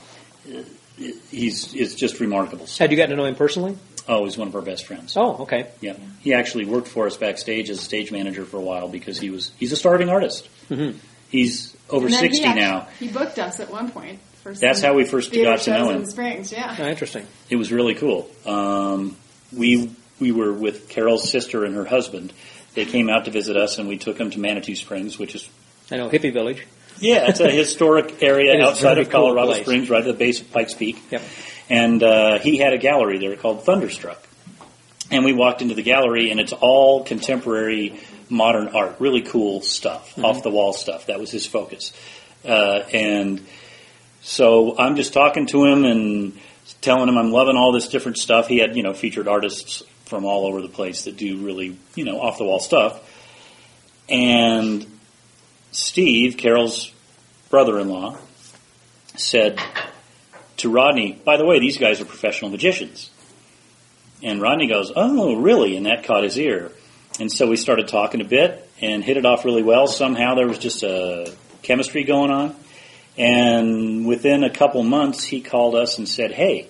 he's it's just remarkable. Had you gotten to know him personally? Oh, he's one of our best friends. Oh, okay. Yeah, he actually worked for us backstage as a stage manager for a while because he was he's a starving artist. Mm-hmm. He's over And then sixty he actually, now. He booked us at one point. For That's how we first got to know him. In Springs, yeah. Oh, interesting. It was really cool. Um, we we were with Carol's sister and her husband. They came out to visit us, and we took them to Manitou Springs, which is I know, hippie village. yeah, it's a historic area It is outside very of Colorado cool Springs, right at the base of Pikes Peak. Yep. And uh, he had a gallery there called Thunderstruck. And we walked into the gallery, and it's all contemporary modern art, really cool stuff, mm-hmm. off-the-wall stuff. That was his focus. Uh, and so I'm just talking to him and telling him I'm loving all this different stuff. He had, you know, featured artists from all over the place that do really, you know, off-the-wall stuff. And Steve, Carol's brother-in-law, said to Rodney, by the way, these guys are professional magicians. And Rodney goes, oh, really? And that caught his ear. And so we started talking a bit and hit it off really well. Somehow there was just a chemistry going on. And within a couple months, he called us and said, hey,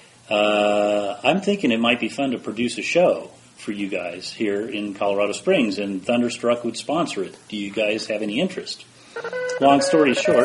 uh, I'm thinking it might be fun to produce a show for you guys here in Colorado Springs, and Thunderstruck would sponsor it. Do you guys have any interest? Long story short.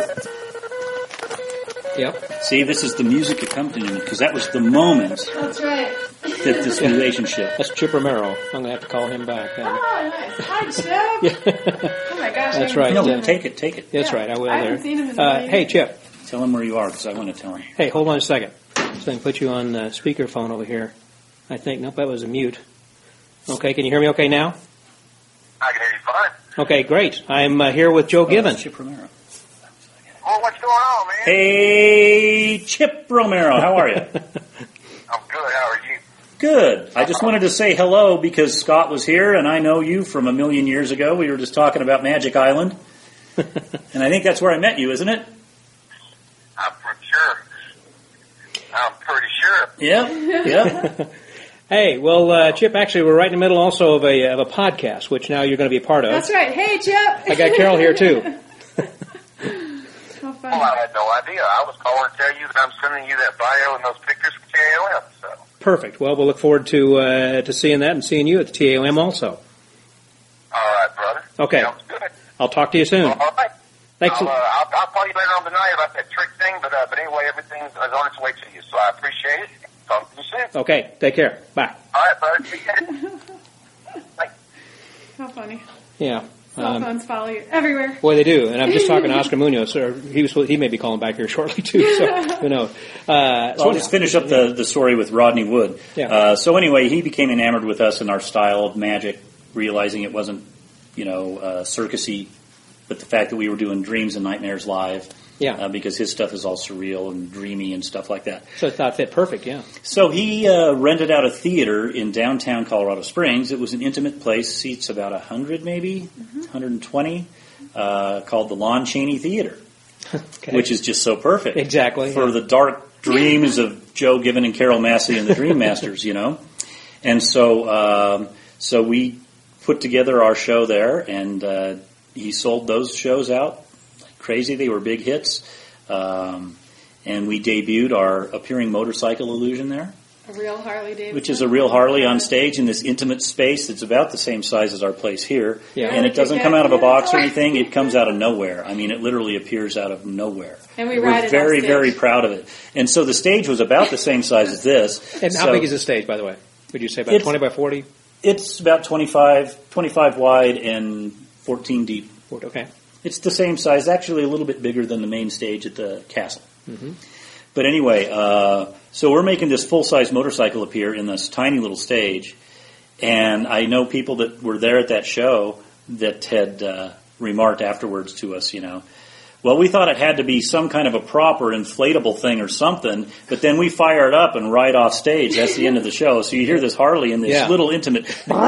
Yep. See, this is the music accompaniment, because that was the moment That's right. that this relationship. That's Chip Romero. I'm going to have to call him back. Oh, nice. Hi, Chip. Yeah. Oh, my gosh. That's I right. No, Yeah. take it, take it. That's Yeah. right. I will I haven't there. seen him in a uh, million hey, years. Chip. Tell him where you are, because I want to tell him. Hey, hold on a second. So I can put you on uh, speakerphone over here. I think. Nope, that was a mute. Okay, can you hear me okay now? I can hear you fine. Okay, great. I'm uh, here with Joe Oh, Given. that's Chip Romero. Well, what's going on, man? Hey, Chip Romero, how are you? I'm good. How are you? Good. I just wanted to say hello because Scott was here, and I know you from a million years ago. We were just talking about Magic Island. And I think that's where I met you, isn't it? I'm pretty sure. I'm pretty sure. Yep, yep. Hey, well, uh, Chip, actually, we're right in the middle also of a, of a podcast, which now you're going to be a part of. That's right. Hey, Chip. I got Carol here, too. How fun. Well, I had no idea. I was calling to tell you that I'm sending you that bio and those pictures for K O M. So. Perfect. Well, we'll look forward to uh, to seeing that and seeing you at the T A O M also. All right, brother. Okay. Sounds good. I'll talk to you soon. All right. Thanks. I'll, uh, I'll, I'll call you later on tonight about that trick thing, but uh, but anyway, everything is on its way to you, so I appreciate it. Talk to you soon. Okay, take care. Bye. All right, brother. Bye. How funny. Yeah. Cell Um, phones follow you everywhere. boy, they do. And I'm just talking to Oscar Munoz. Or he was he may be calling back here shortly, too, so who knows. Uh, So I'll just finish up the, the story with Rodney Wood. Yeah. Uh, so anyway, he became enamored with us and our style of magic, realizing it wasn't, you know, uh, circusy, but the fact that we were doing dreams and nightmares live. Yeah. Uh, because his stuff is all surreal and dreamy and stuff like that. So it thought fit perfect, yeah. So he uh, rented out a theater in downtown Colorado Springs. It was an intimate place, seats about one hundred maybe, mm-hmm. one hundred twenty, uh, called the Lon Chaney Theater, Okay. which is just so perfect. Exactly, For yeah. the dark dreams of Joe Given and Carol Massey and the Dream Masters, you know. And so um, so we put together our show there, and uh, he sold those shows out like crazy. They were big hits. Um, and we debuted our appearing motorcycle illusion there, A real Harley Davidson. which is a real Harley on stage in this intimate space that's about the same size as our place here. Yeah. And it doesn't come out of a box or anything. It comes out of nowhere. I mean, it literally appears out of nowhere. And we ride We're it very, on stage. very proud of it. And so the stage was about the same size as this. And how So big is the stage, by the way? Would you say about It's- twenty by forty? It's about twenty-five, twenty-five wide and fourteen deep. Okay. It's the same size, actually a little bit bigger than the main stage at the castle. Mm-hmm. But anyway, uh, so we're making this full-size motorcycle appear in this tiny little stage, and I know people that were there at that show that had uh, remarked afterwards to us, you know, well, we thought it had to be some kind of a prop or inflatable thing or something, but then we fire it up and ride off stage. That's the end of the show. So you hear this Harley in this yeah. little intimate,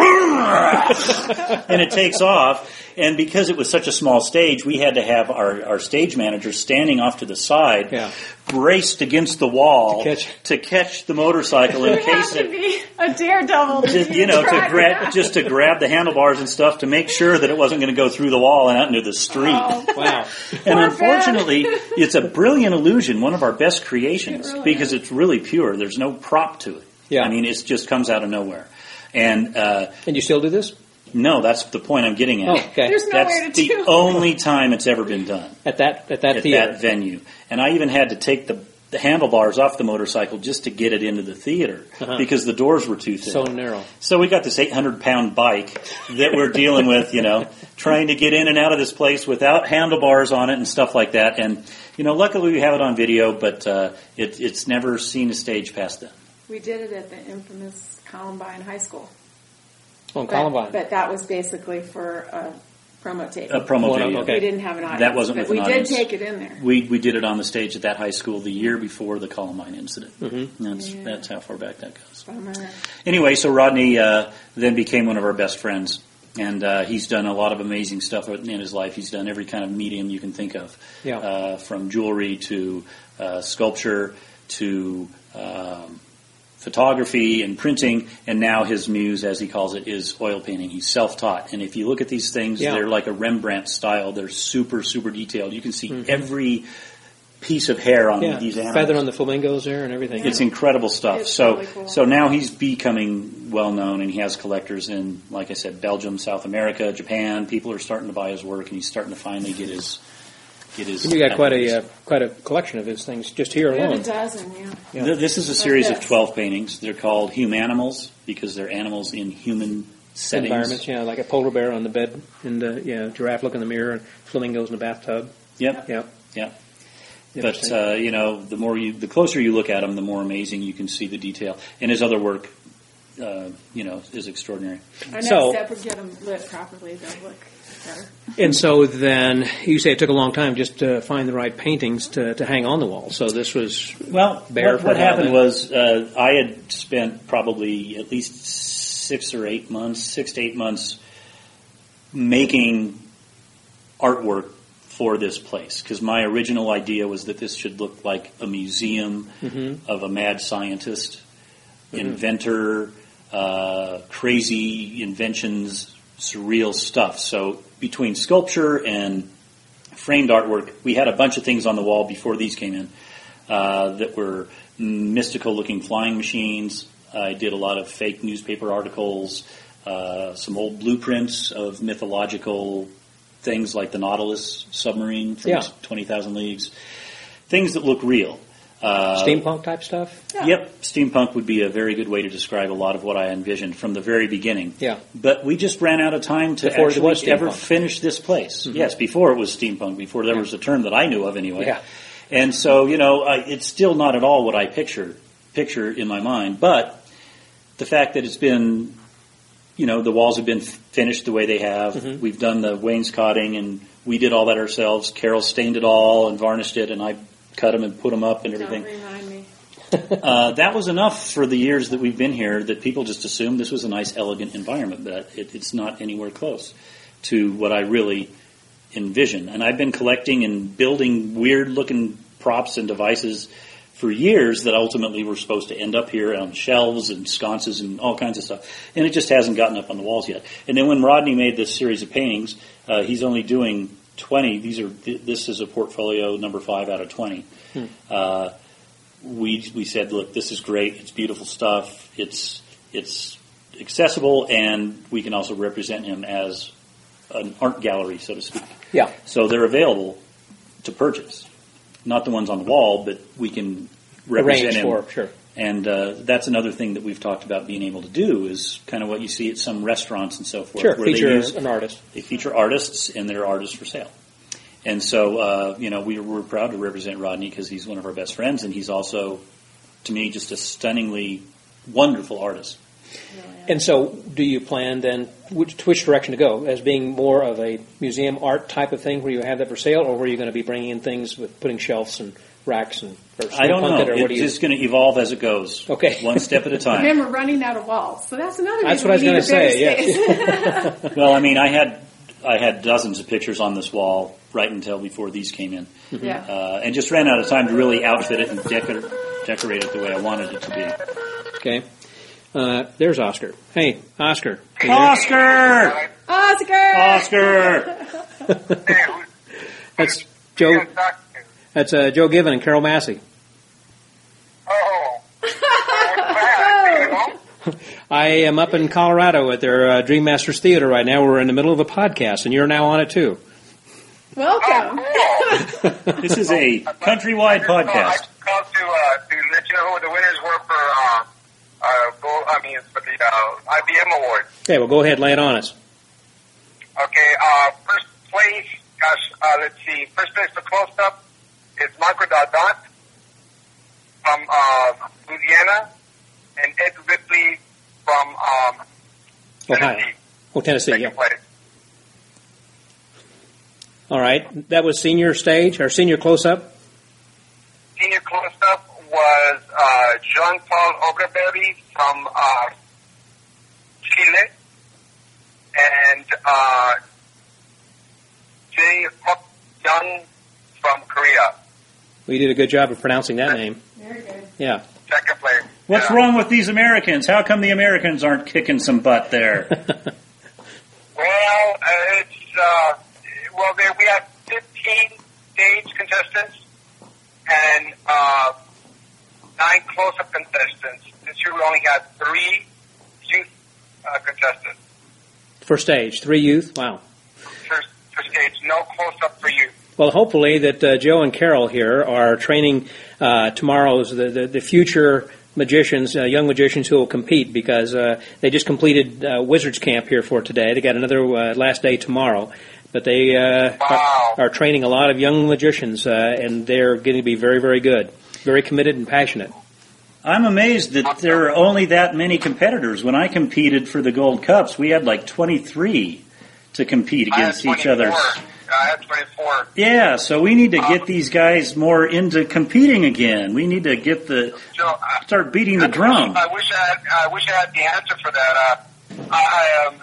and it takes off. And because it was such a small stage, we had to have our, our stage manager standing off to the side, yeah. braced against the wall to catch, to catch the motorcycle in case it. Be a daredevil, just, you know, to grab just to grab the handlebars and stuff to make sure that it wasn't going to go through the wall and out into the street. Oh, wow! And unfortunately, it's a brilliant illusion, one of our best creations, it really because is. It's really pure. There's no prop to it. Yeah. I mean, it just comes out of nowhere. And uh, and you still do this? No, that's the point I'm getting at. Oh, okay. There's nowhere that's to the do. only time it's ever been done. At that at that at theater. that venue. And I even had to take the, the handlebars off the motorcycle just to get it into the theater uh-huh. because the doors were too thin. So narrow. So we got this eight hundred pound bike that we're dealing with, you know, trying to get in and out of this place without handlebars on it and stuff like that. And, you know, luckily we have it on video, but uh, it, it's never seen a stage past then. We did it at the infamous Columbine High School. Oh, but, Columbine. But that was basically for a promo tape. A promo tape. Okay. We didn't have an audience. That wasn't but with we an did audience. take it in there. We we did it on the stage at that high school the year before the Columbine incident. Mm-hmm. That's yeah. that's how far back that goes. Bummer. Anyway, so Rodney uh, then became one of our best friends, and uh, he's done a lot of amazing stuff in his life. He's done every kind of medium you can think of, yeah. uh, from jewelry to uh, sculpture to um, photography and printing, and now his muse, as he calls it, is oil painting. He's self-taught. And if you look at these things, yeah. they're like a Rembrandt style. They're super, super detailed. You can see mm-hmm. every piece of hair on yeah. these animals. Feather on the flamingos there and everything. It's incredible stuff. It's so really cool. so now he's becoming well-known, and he has collectors in, like I said, Belgium, South America, Japan. People are starting to buy his work, and he's starting to finally get his... Get his and you got quite a uh, quite a collection of his things just here We have alone. a dozen, yeah. yeah. This is a series like of twelve paintings. They're called Humanimals because they're animals in human settings. Environments, yeah, like a polar bear on the bed, and uh, yeah, giraffe look in the mirror, and flamingos in the bathtub. Yep. Yep. Yep. But uh, you know, the more you, the closer you look at him, the more amazing you can see the detail. And his other work, uh, you know, is extraordinary. Our next So- step would get them lit properly. They'll look better. And so then, you say it took a long time just to find the right paintings to, to hang on the wall. So this was Well, bare what, for what a while happened then. was uh, I had spent probably at least six or eight months, six to eight months, making artwork for this place because my original idea was that this should look like a museum mm-hmm. of a mad scientist, mm-hmm. inventor, uh, crazy inventions, surreal stuff. So between sculpture and framed artwork, we had a bunch of things on the wall before these came in uh, that were mystical-looking flying machines. I did a lot of fake newspaper articles, uh, some old blueprints of mythological things like the Nautilus submarine from Yeah. twenty thousand Leagues, things that look real. Uh, steampunk type stuff. Yeah. Yep, steampunk would be a very good way to describe a lot of what I envisioned from the very beginning. Yeah. But we just ran out of time to Before it actually was ever steampunk. finish this place. Mhm. Yes, before it was steampunk, before there Yeah. was a term that I knew of anyway. Yeah. And so, you know, I, it's still not at all what I picture picture in my mind, but the fact that it's been, you know, the walls have been finished the way they have. Mhm. We've done the wainscoting, and we did all that ourselves. Carol stained it all and varnished it, and I cut them and put them up and everything. Don't remind me. Uh, that was enough for the years that we've been here that people just assumed this was a nice, elegant environment, but it, it's not anywhere close to what I really envision. And I've been collecting and building weird-looking props and devices for years that ultimately were supposed to end up here on shelves and sconces and all kinds of stuff. And it just hasn't gotten up on the walls yet. And then when Rodney made this series of paintings, uh, he's only doing twenty. These are this is a portfolio number five out of twenty. Hmm. Uh, we we said, look, this is great. It's beautiful stuff. It's it's accessible, and we can also represent him as an art gallery, so to speak. Yeah. So they're available to purchase. Not the ones on the wall, but we can represent Arrange him. for, sure. And uh, that's another thing that we've talked about being able to do is kind of what you see at some restaurants and so forth. Sure, where feature they use, an artist. They feature artists, and they're artists for sale. And so, uh, you know, we, we're proud to represent Rodney because he's one of our best friends, and he's also, to me, just a stunningly wonderful artist. And so, do you plan then, which, which direction to go, as being more of a museum art type of thing where you have that for sale, or were you going to be bringing in things with putting shelves and racks and? I don't know. It, or what it's just going to evolve as it goes. Okay, one step at a time. Remember, running out of walls, so that's another. That's what I was going to say. Yes. Well, I mean, I had I had dozens of pictures on this wall right until before these came in, mm-hmm. yeah, uh, and just ran out of time to really outfit it and decor- decorate it the way I wanted it to be. Okay. Uh, there's Oscar. Hey, Oscar. Oscar! Oscar! Oscar! That's Joe. That's uh, Joe Given and Carol Massey. Oh. I am up in Colorado at their uh, Dream Masters Theater right now. We're in the middle of a podcast, and you're now on it too. Welcome. Oh, cool. This is a countrywide podcast. I called to, uh, to let you know who the winners were for. Uh, Uh, go, I mean, for the uh, I B M award. Okay, well, go ahead, lay it on us. Okay, uh, first place, gosh, uh, let's see. First place for close-up is Marco Dardant from uh, Louisiana, and Ed Ripley from um, Ohio. Tennessee. Oh, Tennessee, Second yeah. place. All right, that was senior stage, or senior close-up? Senior close-up was uh, Jean-Paul Oberberry from uh, Chile, and uh, Jae Hok Young from Korea. Well, you did a good job of pronouncing that name. Very good. Yeah. Second place. What's yeah. wrong with these Americans? How come the Americans aren't kicking some butt there? Well, uh, it's uh, well, there we have fifteen stage contestants and uh, nine close-up contestants. This year we only had three youth uh, contestants. For stage, three youth? Wow. For, for stage, no close-up for youth. Well, hopefully that uh, Joe and Carol here are training uh, tomorrow's the, the, the future magicians, uh, young magicians who will compete, because uh, they just completed uh, Wizards Camp here for today. They got another uh, last day tomorrow. But they uh, wow. are, are training a lot of young magicians, uh, and they're going to be very, very good, very committed and passionate. I'm amazed that there are only that many competitors. When I competed for the Gold Cups, we had like twenty-three to compete against each other. I had twenty-four. Yeah, so we need to get these guys more into competing again. We need to get the so, uh, start beating the drum. I wish I had. I wish I had the answer for that. Uh, I um,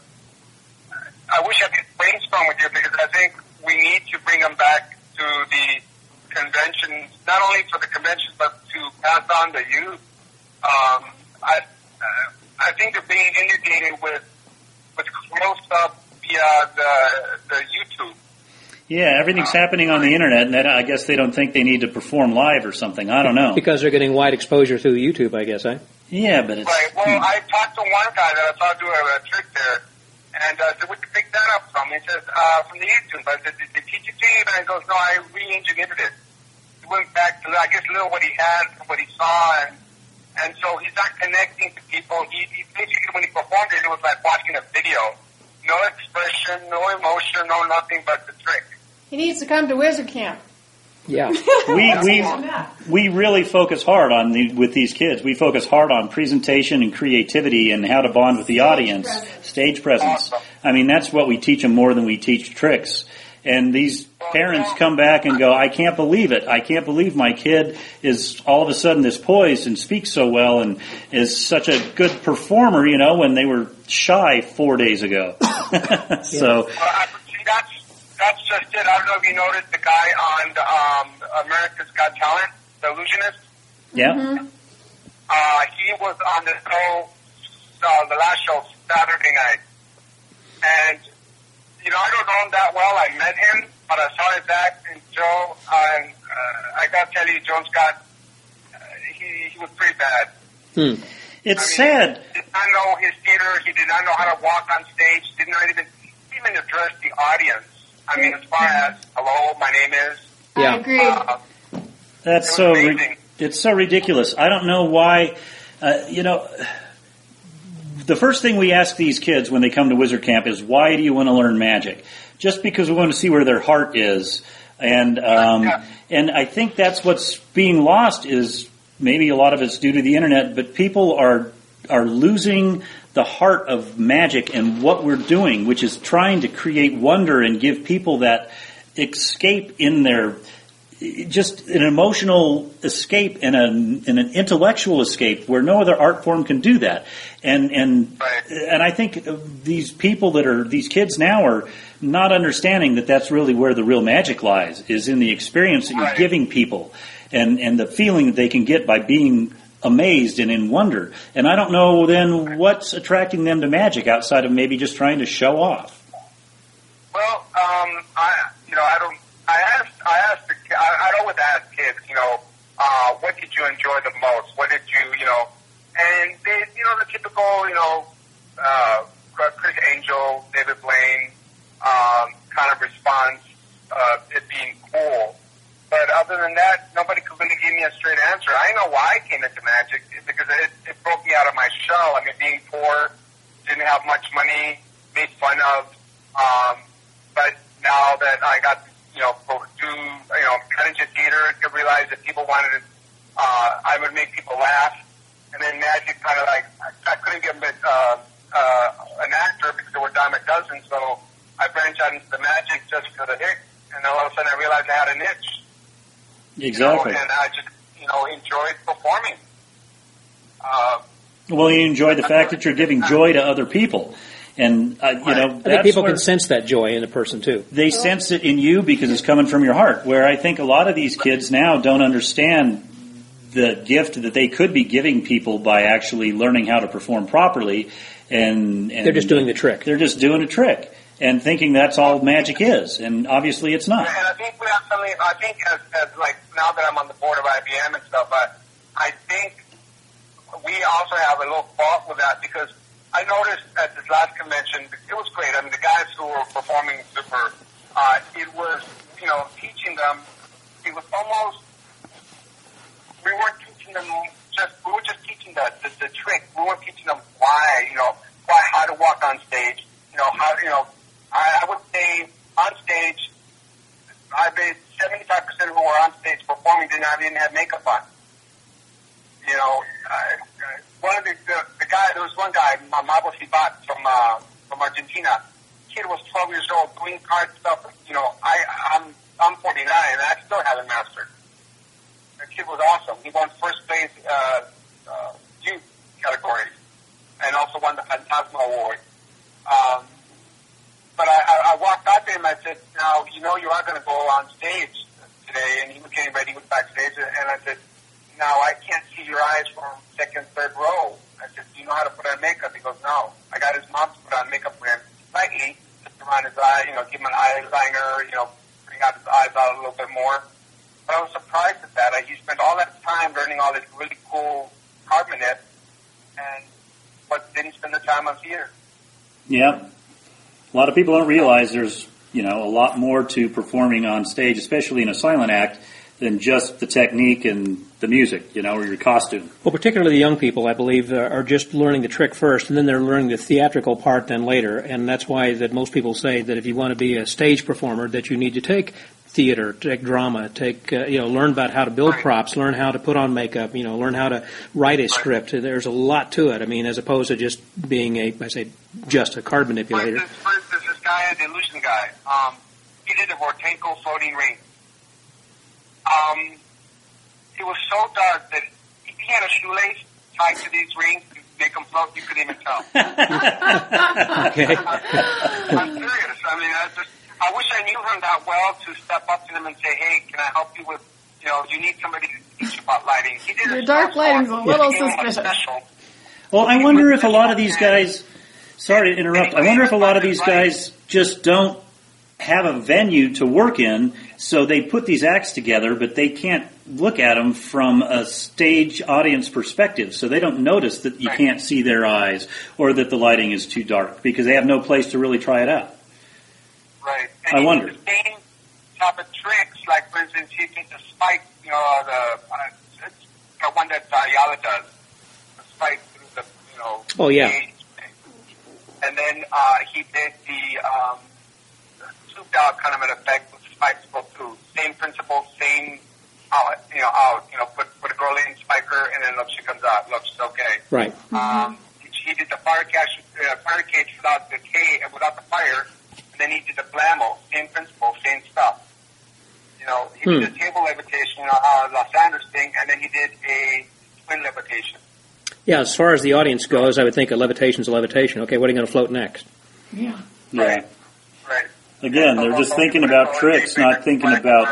I wish I could brainstorm with you, because I think we need to bring them back to the conventions, not only for the conventions, but to pass on the youth. Um, I uh, I think they're being inundated with with close up via the the YouTube. Yeah, everything's uh, happening on the internet, and that, I guess they don't think they need to perform live or something. I don't know. Because they're getting wide exposure through YouTube, I guess, eh? Yeah, but it's... Right. Well, I talked to one guy that I saw do a, a trick there, and uh, said, where'd you pick that up from? He says, uh, from the YouTube. I said, did they teach it to you? And he goes, no, I re-engineered it. He went back to, I guess, a little what he had, what he saw, and and so he's not connecting to people. He, he basically, when he performed it, it was like watching a video. No expression, no emotion, no nothing but the trick. He needs to come to Wizard Camp. Yeah. we we we really focus hard on the, with these kids. We focus hard on presentation and creativity and how to bond with the audience, stage presence. Awesome. I mean, that's what we teach them more than we teach tricks. And these parents come back and go, I can't believe it. I can't believe my kid is all of a sudden this poised and speaks so well and is such a good performer, you know, when they were shy four days ago. So well, I, see, that's that's just it. I don't know if you noticed the guy on um, America's Got Talent, the illusionist. Yeah. Mm-hmm. Uh, he was on the show, uh, the last show, Saturday night. And, you know, I don't know him that well. I met him, but I saw his act, and Joe, uh, and uh, I got to tell you, Joe Scott, uh, he, he was pretty bad. Hmm. It's I mean, sad. He did not know his theater. He did not know how to walk on stage. Did not even even address the audience. I mean, as far as, hello, my name is. Yeah. I agree. Uh, That's so ri- it's so ridiculous. I don't know why. Uh, you know, the first thing we ask these kids when they come to Wizard Camp is, why do you want to learn magic? Just because we want to see where their heart is, And um, yeah. and I think that's what's being lost is maybe a lot of it's due to the internet, but people are are losing the heart of magic and what we're doing, which is trying to create wonder and give people that escape in their, just an emotional escape and an, and an intellectual escape where no other art form can do that. And and right. and I think these people that are, these kids now are not understanding that that's really where the real magic lies, is in the experience that you're right. giving people and, and the feeling that they can get by being amazed and in wonder. And I don't know then what's attracting them to magic outside of maybe just trying to show off. Well, um, I, you know, I don't, I asked, I asked, the, I, I'd always ask kids, you know, uh, what did you enjoy the most? What did you, you know, and they, you know, the typical, you know, uh, Chris Angel, David Blaine, um, kind of response, uh, it being cool. But other than that, nobody could really give me a straight answer. I know why I came into magic, because it, it broke me out of my shell. I mean, being poor, didn't have much money, made fun of. Um, but now that I got, you know, do, you know, got into theater, I realized that people wanted to, uh, I would make people laugh. And then magic kind of like, I, I couldn't get uh, uh, an actor because there were dime a dozen, so I branched out into the magic just for the hick. And all of a sudden I realized I had a niche. Exactly. You know, and I just, you know, enjoyed performing. Uh, well, you enjoy the fact that you're giving joy to other people. And, uh, you know, I think people can sense that joy in a person, too. They sense it in you because it's coming from your heart, where I think a lot of these kids now don't understand the gift that they could be giving people by actually learning how to perform properly. And, and they're just doing the trick. They're just doing a trick and thinking that's all magic is. And obviously it's not. And I think we have something, I think as, as like, now that I'm on the board of I B M and stuff, I, I think we also have a little fault with that, because I noticed at this last convention, it was great. I mean, the guys who were performing super, uh, it was, you know, teaching them, it was almost, we weren't teaching them just, we were just teaching the, the, the trick. We weren't teaching them why, you know, why, how to walk on stage, you know, how, you know, I, I would say on stage, I bet seventy-five percent of who were on stage performing didn't have, didn't have makeup on. You know, uh, one of the, the, the guy, there was one guy, Mabo Sibat from, uh, from Argentina. Kid was twelve years old, green card stuff. You know, I, I'm, I'm forty-nine and I still haven't mastered. The kid was awesome. He won first place, uh, uh, youth category and also won the Phantasma Award. Um, but I, I, I walked out there and I said, now, you know, you are going to go on stage today. And he was getting ready, he was backstage, and I said, now, I can't see your eyes from second, third row. I said, do you know how to put on makeup? He goes, no. I got his mom to put on makeup for him slightly, just around his eye, you know, give him an eyeliner, you know, bring out his eyes out a little bit more. But I was surprised at that. He spent all that time learning all this really cool carbonate, and but didn't spend the time on theater. Yeah. A lot of people don't realize there's, you know, a lot more to performing on stage, especially in a silent act, than just the technique and the music, you know, or your costume. Well, particularly the young people, I believe, uh, are just learning the trick first, and then they're learning the theatrical part then later. And that's why that most people say that if you want to be a stage performer, that you need to take theater, take drama, take, uh, you know, learn about how to build props, learn how to put on makeup, you know, learn how to write a script. There's a lot to it. I mean, as opposed to just being a, I say, just a card manipulator. For instance, for instance this guy, the illusion guy, um, he did a Vortenko floating ring. Um, it was so dark that if he had a shoelace tied to these rings to make them float, you couldn't even tell. Okay. I'm, I'm serious. I mean, I just, I wish I knew him that well to step up to them and say, hey, can I help you with, you know, you need somebody to teach you about lighting. He did Your dark lighting's a little suspicious. Well, I wonder if a lot of these guys, sorry to interrupt, I wonder if a lot of these guys just don't have a venue to work in, so they put these acts together, but they can't look at them from a stage audience perspective, so they don't notice that you can't see their eyes or that the lighting is too dark because they have no place to really try it out. Right. And I wonder. The same type of tricks, like for instance, he did the spike, you know, the, uh, it's the one that uh, Yala does, the spike through the, you know, oh yeah. Thing. And then uh, he did the um, tubed out kind of an effect with spikes go through. same principle, same out, you know, out, you know, put put a girl in, spike her, and then look, she comes out. Look, she's okay. Right. Um, he did the fire cage, uh, fire cage without the K, without the fire, and then he did the blammo, same principle, same stuff. You know, he hmm. did the table levitation, you know, uh, Los Angeles thing, and then he did a twin levitation. Yeah, as far as the audience goes, I would think a levitation's a levitation. Okay, what are you going to float next? Yeah. Yeah. Right. Right. Again, they're just thinking about tricks, not thinking about.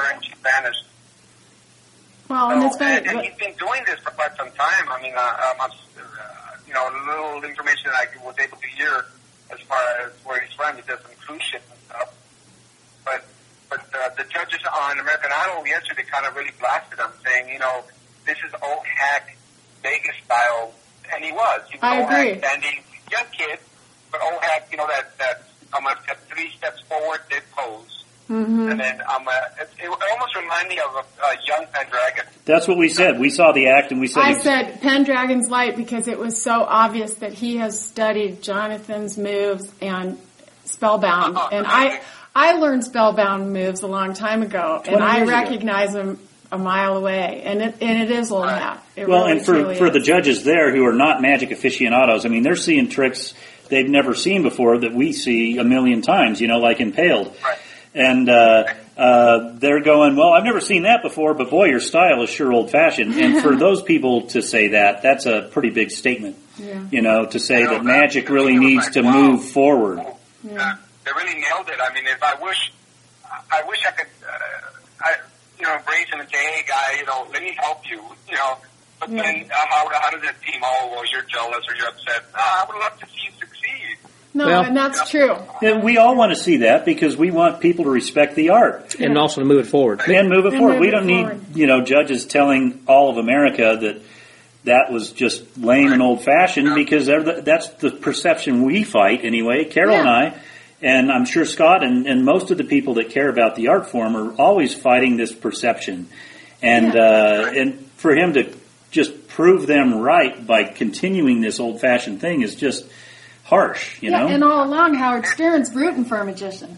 Well, and it's so, very. And, and he's been doing this for quite some time. I mean, uh, um, uh, you know, a little information I was able to hear as far as where he's from. He does some cruise ships and stuff. But but uh, the judges on American Idol yesterday kind of really blasted him, saying, you know, this is old hack Vegas style, and he was. He was I old agree. hack standing, young kid, but old hack, you know, that that um, a step three steps forward, did pose. Mm-hmm. And then um, uh, it, it almost reminded me of a, a young Pendragon. That's what we said. We saw the act, and we said. I said Pendragon's light because it was so obvious that he has studied Jonathan's moves and Spellbound, Uh-huh. and I I learned Spellbound moves a long time ago, and I years ago. recognize them a mile away, and it and it is old hat. It Well, really, and for truly for is. the judges there who are not magic aficionados, I mean, they're seeing tricks they've never seen before that we see a million times. You know, like Impaled. Right. And uh, uh, they're going, well, I've never seen that before, but boy, your style is sure old-fashioned. And for those people to say that, that's a pretty big statement. Yeah. You know, to say I know, that magic really it was needs like, to wow. move forward. Yeah. Uh, they really nailed it. I mean, if I wish, I wish I could, uh, I, you know, embrace him and say, hey, guy, you know, let me help you, you know. But Yeah. then uh, how, how does it seem? Oh, well, you're jealous or you're upset. No, I would love to see you succeed. No, Well- and that's true. And we all want to see that because we want people to respect the art And also to move it forward. and move it And forward. move We it don't forward. need, you know, judges telling all of America that that was just lame and old-fashioned because they're the- that's the perception we fight anyway, Carol and Yeah. I. And I'm sure Scott and, and most of the people that care about the art form are always fighting this perception. And Yeah. uh, and for him to just prove them right by continuing this old-fashioned thing is just harsh, you yeah, know? and all along, Howard Stern's rooting for a magician.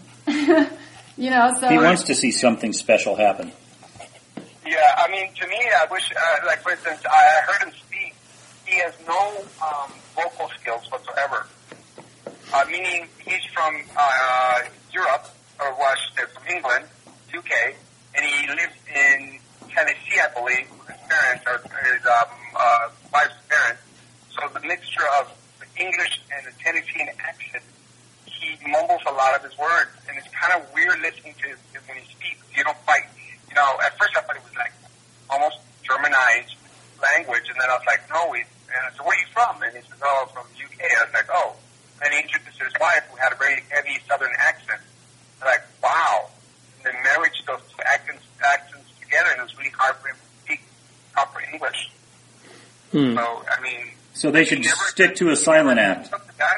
you know, so He wants to see something special happen. Yeah, I mean, to me, I wish, uh, like, for instance, I heard him speak. He has no um, vocal skills whatsoever. Uh, meaning he's from uh, Europe, or well, I should say from England, U K, and he lives in Tennessee, I believe, with his parents, or his um, uh, wife's parents. So the mixture of the English and the Tennessean accent, he mumbles a lot of his words, and it's kind of weird listening to his, when he speaks. You don't quite, you know, at first I thought it was like almost Germanized language, and then I was like, no, he's, and I said, where are you from? And he says, oh, from the U K. I was like, oh. And he introduced his wife, who had a very heavy Southern accent. I was like, wow. And then marriage those two accents, accents together, and it was really hard for him to speak proper English. Hmm. So, I mean... So they should he never- stick to a silent act.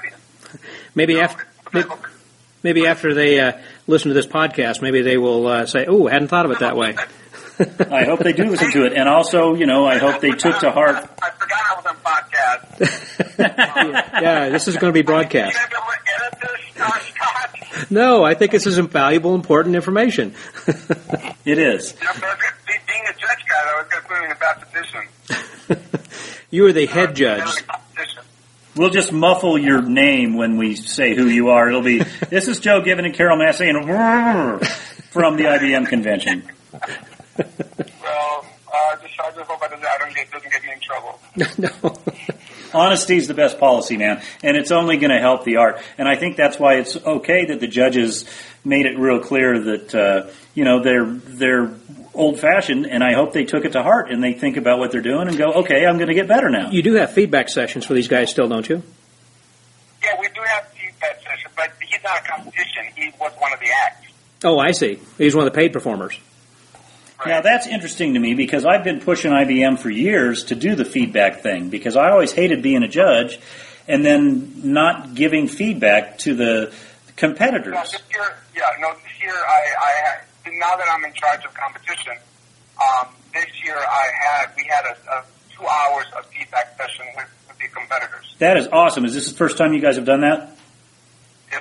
Maybe No, after it's- maybe after they uh, listen to this podcast, maybe they will uh, say, "Oh, hadn't thought of it that way." I hope they do listen to it. And also, you know, I hope they took to heart. I forgot I was on podcast. Yeah, this is going to be You broadcast. guys ever edit this, uh, Scott? No, I think this is valuable, important information. It is. You know, but being a judge guy, I was going to put him in a bad position. You are the head judge. We'll just muffle your name when we say who you are. It'll be, this is Joe Given and Carol Massey and from the I B M convention. Well, uh, just, I just hope I don't, I don't get, doesn't get me in trouble. No. Honesty is the best policy, man, and it's only going to help the art. And I think that's why it's okay that the judges made it real clear that uh, you know they're they're old-fashioned, and I hope they took it to heart and they think about what they're doing and go, okay, I'm going to get better now. You do have feedback sessions for these guys still, don't you? Yeah, we do have feedback session, but he's not a competition. He was one of the acts. Oh, I see. He's one of the paid performers. Now, that's interesting to me because I've been pushing I B M for years to do the feedback thing because I always hated being a judge and then not giving feedback to the competitors. No, this year, yeah, no, this year I, I now that I'm in charge of competition, um, this year I had, we had a, a two hours of feedback session with, with the competitors. That is awesome. Is this the first time you guys have done that? Yes, sir.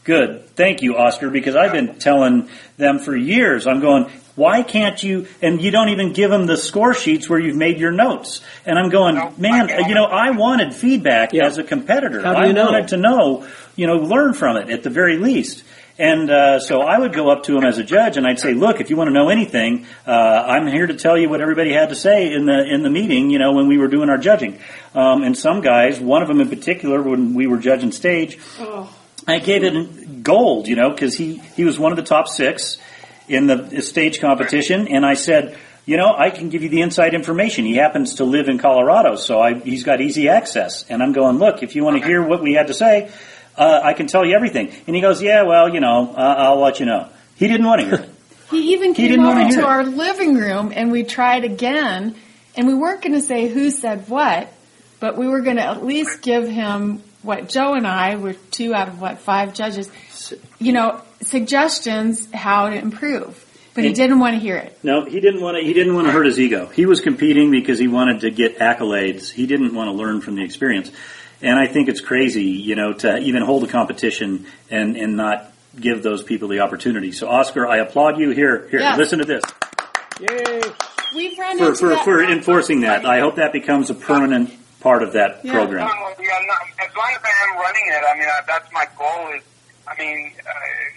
Good. Thank you, Oscar, because I've been telling them for years, I'm going, why can't you, and you don't even give them the score sheets where you've made your notes. And I'm going, no, man, you know, I wanted feedback yeah. as a competitor. How do you I know? wanted to know, you know, learn from it at the very least. And uh, so I would go up to him as a judge and I'd say, look, if you want to know anything, uh, I'm here to tell you what everybody had to say in the in the meeting, you know, when we were doing our judging. Um, and some guys, one of them in particular, when we were judging stage, oh. I gave it gold, you know, because he, he was one of the top six in the stage competition. And I said, you know, I can give you the inside information. He happens to live in Colorado, so I, he's got easy access. And I'm going, look, if you want to hear what we had to say, Uh, I can tell you everything. And he goes, yeah, well, you know, uh, I'll let you know. He didn't want to hear it. He even he came over to it. our living room, and we tried again, and we weren't going to say who said what, but we were going to at least give him what Joe and I were two out of, what, five judges, you know, suggestions how to improve. But he didn't want to hear it. No, he didn't want to. He didn't want to hurt his ego. He was competing because he wanted to get accolades. He didn't want to learn from the experience. And I think it's crazy, you know, to even hold a competition and, and not give those people the opportunity. So, Oscar, I applaud you. Here, here, yes. Listen to this. Yay! We've run for, into for, that for enforcing that. I hope that becomes a permanent part of that yeah. program. No, yeah, no, as long as I am running it, I mean, uh, that's my goal. Is, I mean, uh,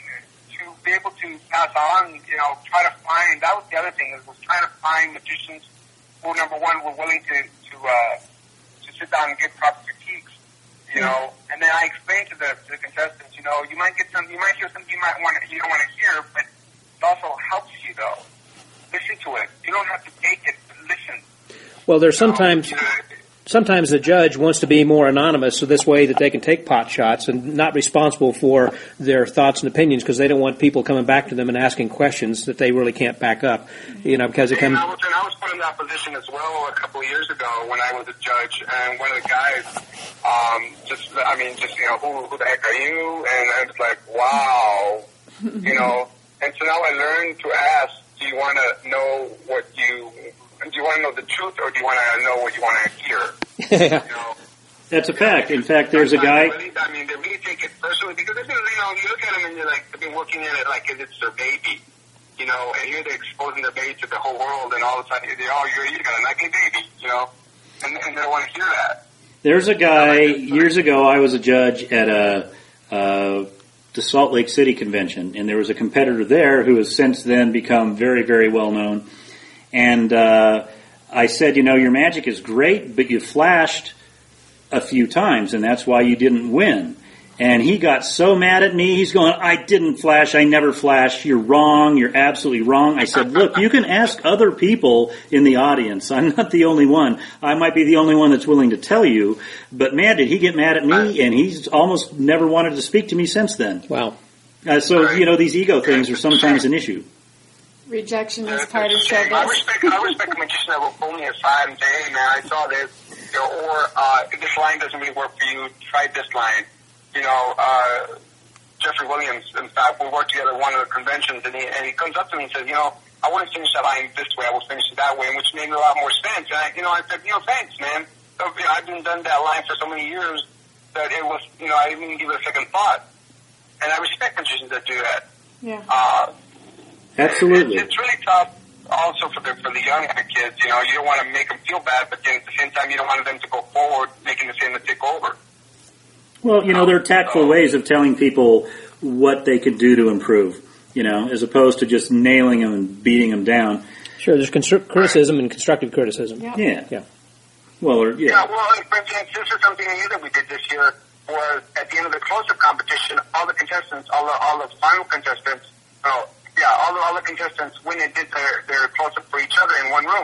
to be able to pass on, you know, try to find. That was the other thing is was trying to find magicians who, number one, were willing to to uh, to sit down and give proper critiques. You know, and then I explained to the to the contestants, you know, you might get some, you might hear something you might want to, you don't want to hear, but it also helps you though. Listen to it. You don't have to take it, but listen. Well, there's sometimes. Sometimes the judge wants to be more anonymous, so this way that they can take pot shots and not responsible for their thoughts and opinions because they don't want people coming back to them and asking questions that they really can't back up. You know, because it comes. I was, and I was put in that position as well a couple of years ago when I was a judge, and one of the guys, um, just I mean, just you know, who who the heck are you? And I was like, wow, you know. And so now I learned to ask, do you want to know what you? Do you want to know the truth, or do you want to know what you want to hear? Yeah. You know? That's a fact. In fact, there's a guy. Really, I mean, they really take it personally because this is, you know, you look at them and you're like, they've been working in it like it's their baby, you know, and here they're exposing their baby to the whole world, and all of a sudden, they oh, you're you got an ugly baby, you know, and, and they don't want to hear that. There's a guy years ago. I was a judge at a uh, the Salt Lake City convention, and there was a competitor there who has since then become very, very well known. And uh, I said, you know, your magic is great, but you flashed a few times, and that's why you didn't win. And he got so mad at me. He's going, I didn't flash. I never flashed. You're wrong. You're absolutely wrong. I said, look, you can ask other people in the audience. I'm not the only one. I might be the only one that's willing to tell you. But, man, did he get mad at me, and he's almost never wanted to speak to me since then. Wow. Uh, so, you know, these ego things are sometimes an issue. Rejection is part of showbiz. showbiz. I respect, I respect a magician that will pull me aside and say, hey, man, I saw this, you know, or uh, this line doesn't really work for you, try this line. You know, uh, Jeffrey Williams, in fact, we worked together at one of the conventions, and he, and he comes up to me and says, you know, I want to finish that line this way, I will finish it that way, which made a lot more sense. And, I, you know, I said, you know, thanks, man. So, you know, I've been done that line for so many years that it was, you know, I didn't even give it a second thought. And I respect magicians that do that. Yeah. Uh, Absolutely. It's, it's really tough also for the for the young kids. You know, you don't want to make them feel bad, but then at the same time, you don't want them to go forward, making the same mistake over. Well, you know, there are tactful ways of telling people what they could do to improve, you know, as opposed to just nailing them and beating them down. Sure, there's constru- criticism and constructive criticism. Yeah. Yeah. Yeah. Well, or, yeah. Yeah, well, for instance, this is something new that we did this year, was at the end of the close-up competition, all the contestants, all the, all the final contestants, oh, yeah, all the, all the contestants went and did their, their close-up for each other in one room.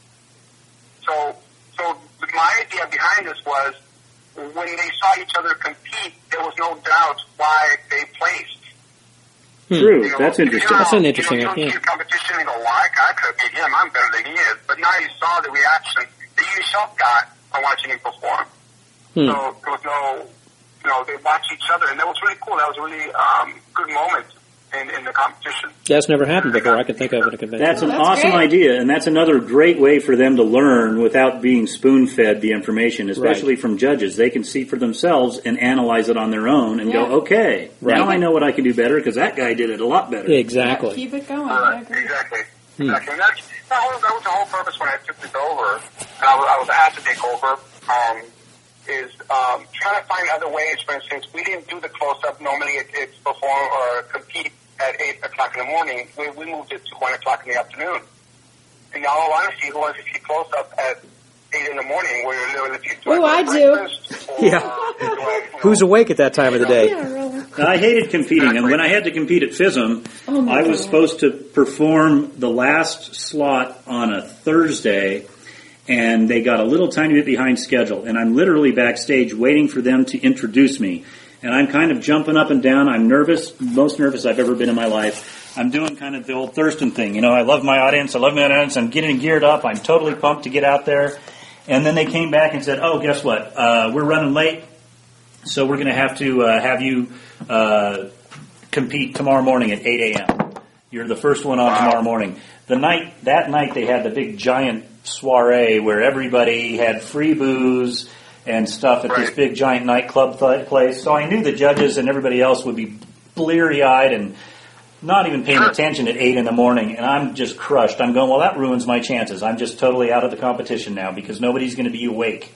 So, so my idea behind this was, when they saw each other compete, there was no doubt why they placed. True, you know, that's interesting. You know, That's an interesting you know, you don't idea. see a competition and go, well, I, I could beat him, I'm better than he is. But now you saw the reaction that you yourself got by watching him perform. Hmm. So there was no, you know, they watched each other, and that was really cool. That was a really um, good moment. in, in the competition. That's never happened before. I can think of it at a convention. That's an Oh, that's awesome great. idea, and that's another great way for them to learn without being spoon-fed the information, especially from judges. They can see for themselves and analyze it on their own and Yeah. go, okay, Right. now I know what I can do better because that guy did it a lot better. Exactly. Keep it going. Uh, I agree. exactly. Exactly. And that's, that, was, that was the whole purpose when I took this over, and I was, I was asked to take over, um, is um, trying to find other ways. For instance, we didn't do the close-up. Normally it, it's perform or compete at eight o'clock in the morning. We, we moved it to one o'clock in the afternoon. And all honesty, who wants to see close-up at eight in the morning where you're literally do Ooh, I do. breakfast, or, Yeah. do I, you know, Who's awake at that time of the day? Yeah, really. I hated competing, and when I had to compete at F I S M, Oh my I was God. supposed to perform the last slot on a Thursday, and they got a little tiny bit behind schedule, and I'm literally backstage waiting for them to introduce me. And I'm kind of jumping up and down. I'm nervous, most nervous I've ever been in my life. I'm doing kind of the old Thurston thing. You know, I love my audience. I love my audience. I'm getting geared up. I'm totally pumped to get out there. And then they came back and said, oh, guess what? Uh, we're running late, so we're going to have to uh, have you uh, compete tomorrow morning at eight a.m. You're the first one on tomorrow morning. The night That night they had the big giant soiree where everybody had free booze and stuff at this Right. big giant nightclub th- place. So I knew the judges and everybody else would be bleary-eyed and not even paying attention at eight in the morning, and I'm just crushed. I'm going, well, that ruins my chances. I'm just totally out of the competition now because nobody's going to be awake.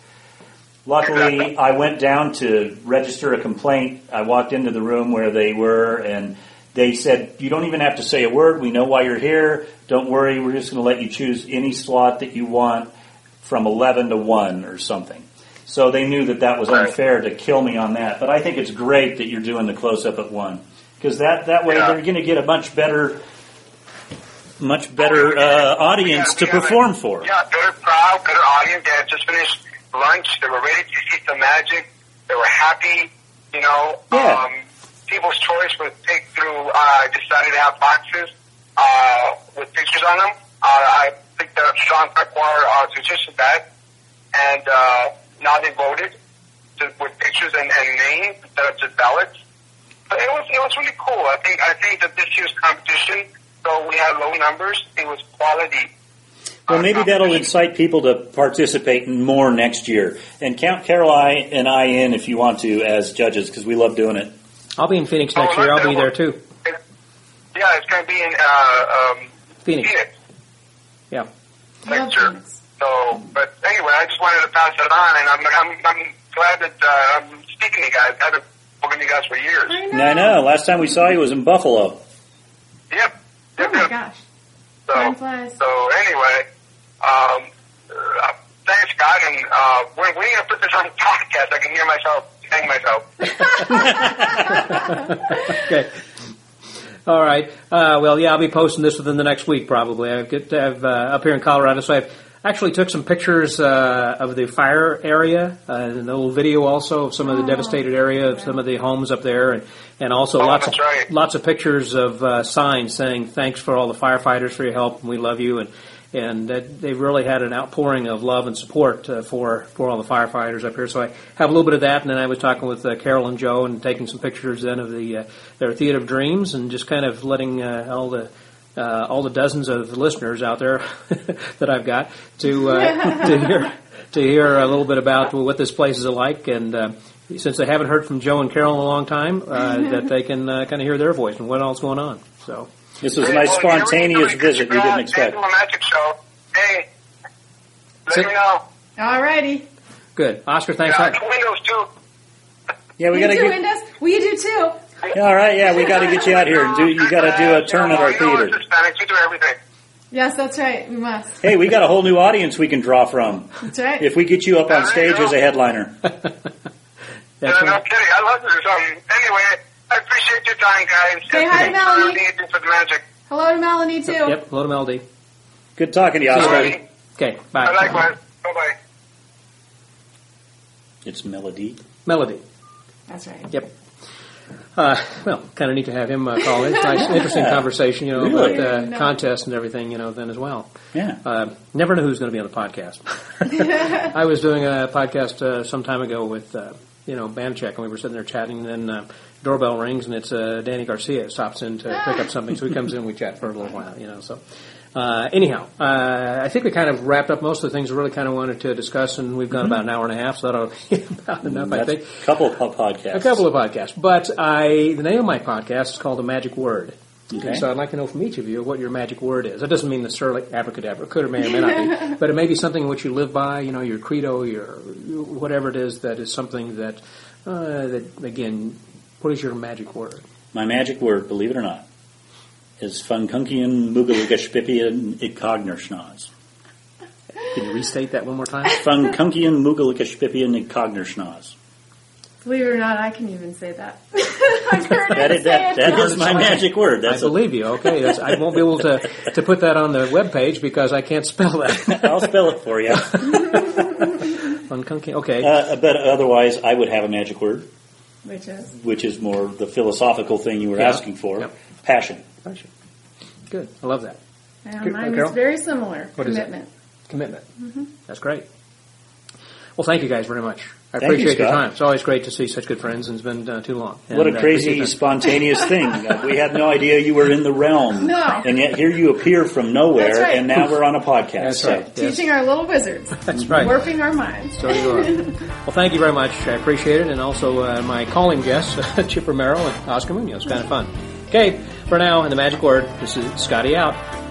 Luckily, I went down to register a complaint. I walked into the room where they were, and they said, you don't even have to say a word. We know why you're here. Don't worry. We're just going to let you choose any slot that you want from eleven to one or something. So they knew that that was unfair to kill me on that. But I think it's great that you're doing the close-up at one. Because that, that way Yeah. they're going to get a much better much better uh, audience Yeah, to we have perform a- for. Yeah, better crowd, better audience. They had just finished lunch. They were ready to see some magic. They were happy, you know. Yeah. Um, People's Choice was picked through, uh, I decided to have boxes uh, with pictures on them. Uh, I picked up Sean Farquhar uh, Tradition Bag, and uh, now they voted to, with pictures and, and names instead of just ballots. But it was, it was really cool. I think, I think that this year's competition, though we had low numbers, it was quality. Well, uh, maybe that'll competition. incite people to participate more next year. And count Carol I and I in if you want to as judges, because we love doing it. I'll be in Phoenix Oh, next year. I'll be look, there too. It, yeah, it's going to be in uh, um, Phoenix. Phoenix Yeah. next year. So, but anyway, I just wanted to pass that on, and I'm, I'm, I'm glad that uh, I'm speaking to you guys. I've been talking to you guys for years. I know. And I know. Last time we saw you was in Buffalo. Yep. Oh Yep, my yep. gosh. So, Time flies. so anyway, um, uh, thanks, God, and uh, when, when are you going to put this on podcast? I can hear myself saying myself. Okay. All right. Uh, well, yeah, I'll be posting this within the next week probably. I get to have uh, up here in Colorado, so I actually took some pictures uh, of the fire area, uh, and a little video also of some of the Oh. devastated area of some of the homes up there, and, and also Oh, lots that's of right. lots of pictures of uh, signs saying thanks for all the firefighters for your help, and we love you, and and that they really had an outpouring of love and support uh, for for all the firefighters up here. So I have a little bit of that, and then I was talking with uh, Carol and Joe and taking some pictures then of the uh, their Theater of Dreams, and just kind of letting uh, all the uh, all the dozens of listeners out there that I've got to uh, to hear to hear a little bit about what this place is like, and uh, since they haven't heard from Joe and Carol in a long time, uh, that they can uh, kind of hear their voice and what all's going on. So. This was a Hey, nice well, you're spontaneous really doing visit we good. didn't expect. Thank you, Magic Show. Hey, let So- me know. Alrighty. Good. Oscar, thanks. Yeah, a lot. the windows too. Yeah, we You got to do, get. Windows? We do too. Yeah, all right, yeah, we got to get you out here and do. You got to do a turn at our You know, theater. Hispanics, you do everything. Yes, that's right. We must. Hey, we got a whole new audience we can draw from That's right. if we get you up on stage as a headliner. That's No, no right. kidding. I love this. Um, anyway, I appreciate your time, guys. Say hi to Thanks for Melanie. anything for the magic. Hello to Melanie too. Yep. Hello to Melody. Good talking to you, See you, Oscar. buddy. Okay. Bye. Likewise. Bye bye. It's Melody. Melody. That's right. Yep. Uh, well, kind of neat to have him uh, call in. Nice, interesting conversation, you know, Really? about uh, No. contests and everything, you know, then as well. Yeah. Uh, never knew who was going to be on the podcast. I was doing a podcast uh, some time ago with, uh, you know, Bandcheck, and we were sitting there chatting, and then uh, doorbell rings and it's uh, Danny Garcia stops in to pick up something. So he comes in, we chat for a little while, you know. So uh, anyhow, uh, I think we kind of wrapped up most of the things we really kind of wanted to discuss, and we've gone mm-hmm. about an hour and a half, so that'll be about enough, That's I think. A couple of podcasts. A couple of podcasts. But I, the name of my podcast is called The Magic Word. Okay. So I'd like to know from each of you what your magic word is. That doesn't mean necessarily abracadabra. It could or may or may not be. But it may be something which you live by, you know, your credo, your whatever it is that is something that, uh, that again, what is your magic word? My magic word, believe it or not, is Funkunkian Mugalikashpipian Igkognerschnaz. Can you restate that one more time? Funkunkian Mugalikashpipian Igkognerschnaz. Believe it or not, I can even say that. I've heard that it is, that, that is my magic word. That's I believe a, you. Okay, that's, I won't be able to, to put that on the webpage because I can't spell that. I'll spell it for you. Okay. Uh, but otherwise, I would have a magic word. Which is? Which is more the philosophical thing you were yeah. asking for. Yep. Passion. Passion. Good. I love that. And mine is very similar. What Commitment. Is it? Commitment. Mm-hmm. That's great. Well, thank you guys very much. I Thank appreciate you, your time. It's always great to see such good friends, and it's been uh, too long. What and, a crazy, uh, spontaneous thing. Uh, we had no idea you were in the realm. No. And yet here you appear from nowhere, That's right. and now we're on a podcast. That's so. right. Yes. Teaching our little wizards. That's right. Warping our minds. So you are. Well, thank you very much. I appreciate it. And also uh, my calling guests, Chip Romero and Oscar Munoz. Kind of fun. Okay, for now, in the magic word, this is Scotty out.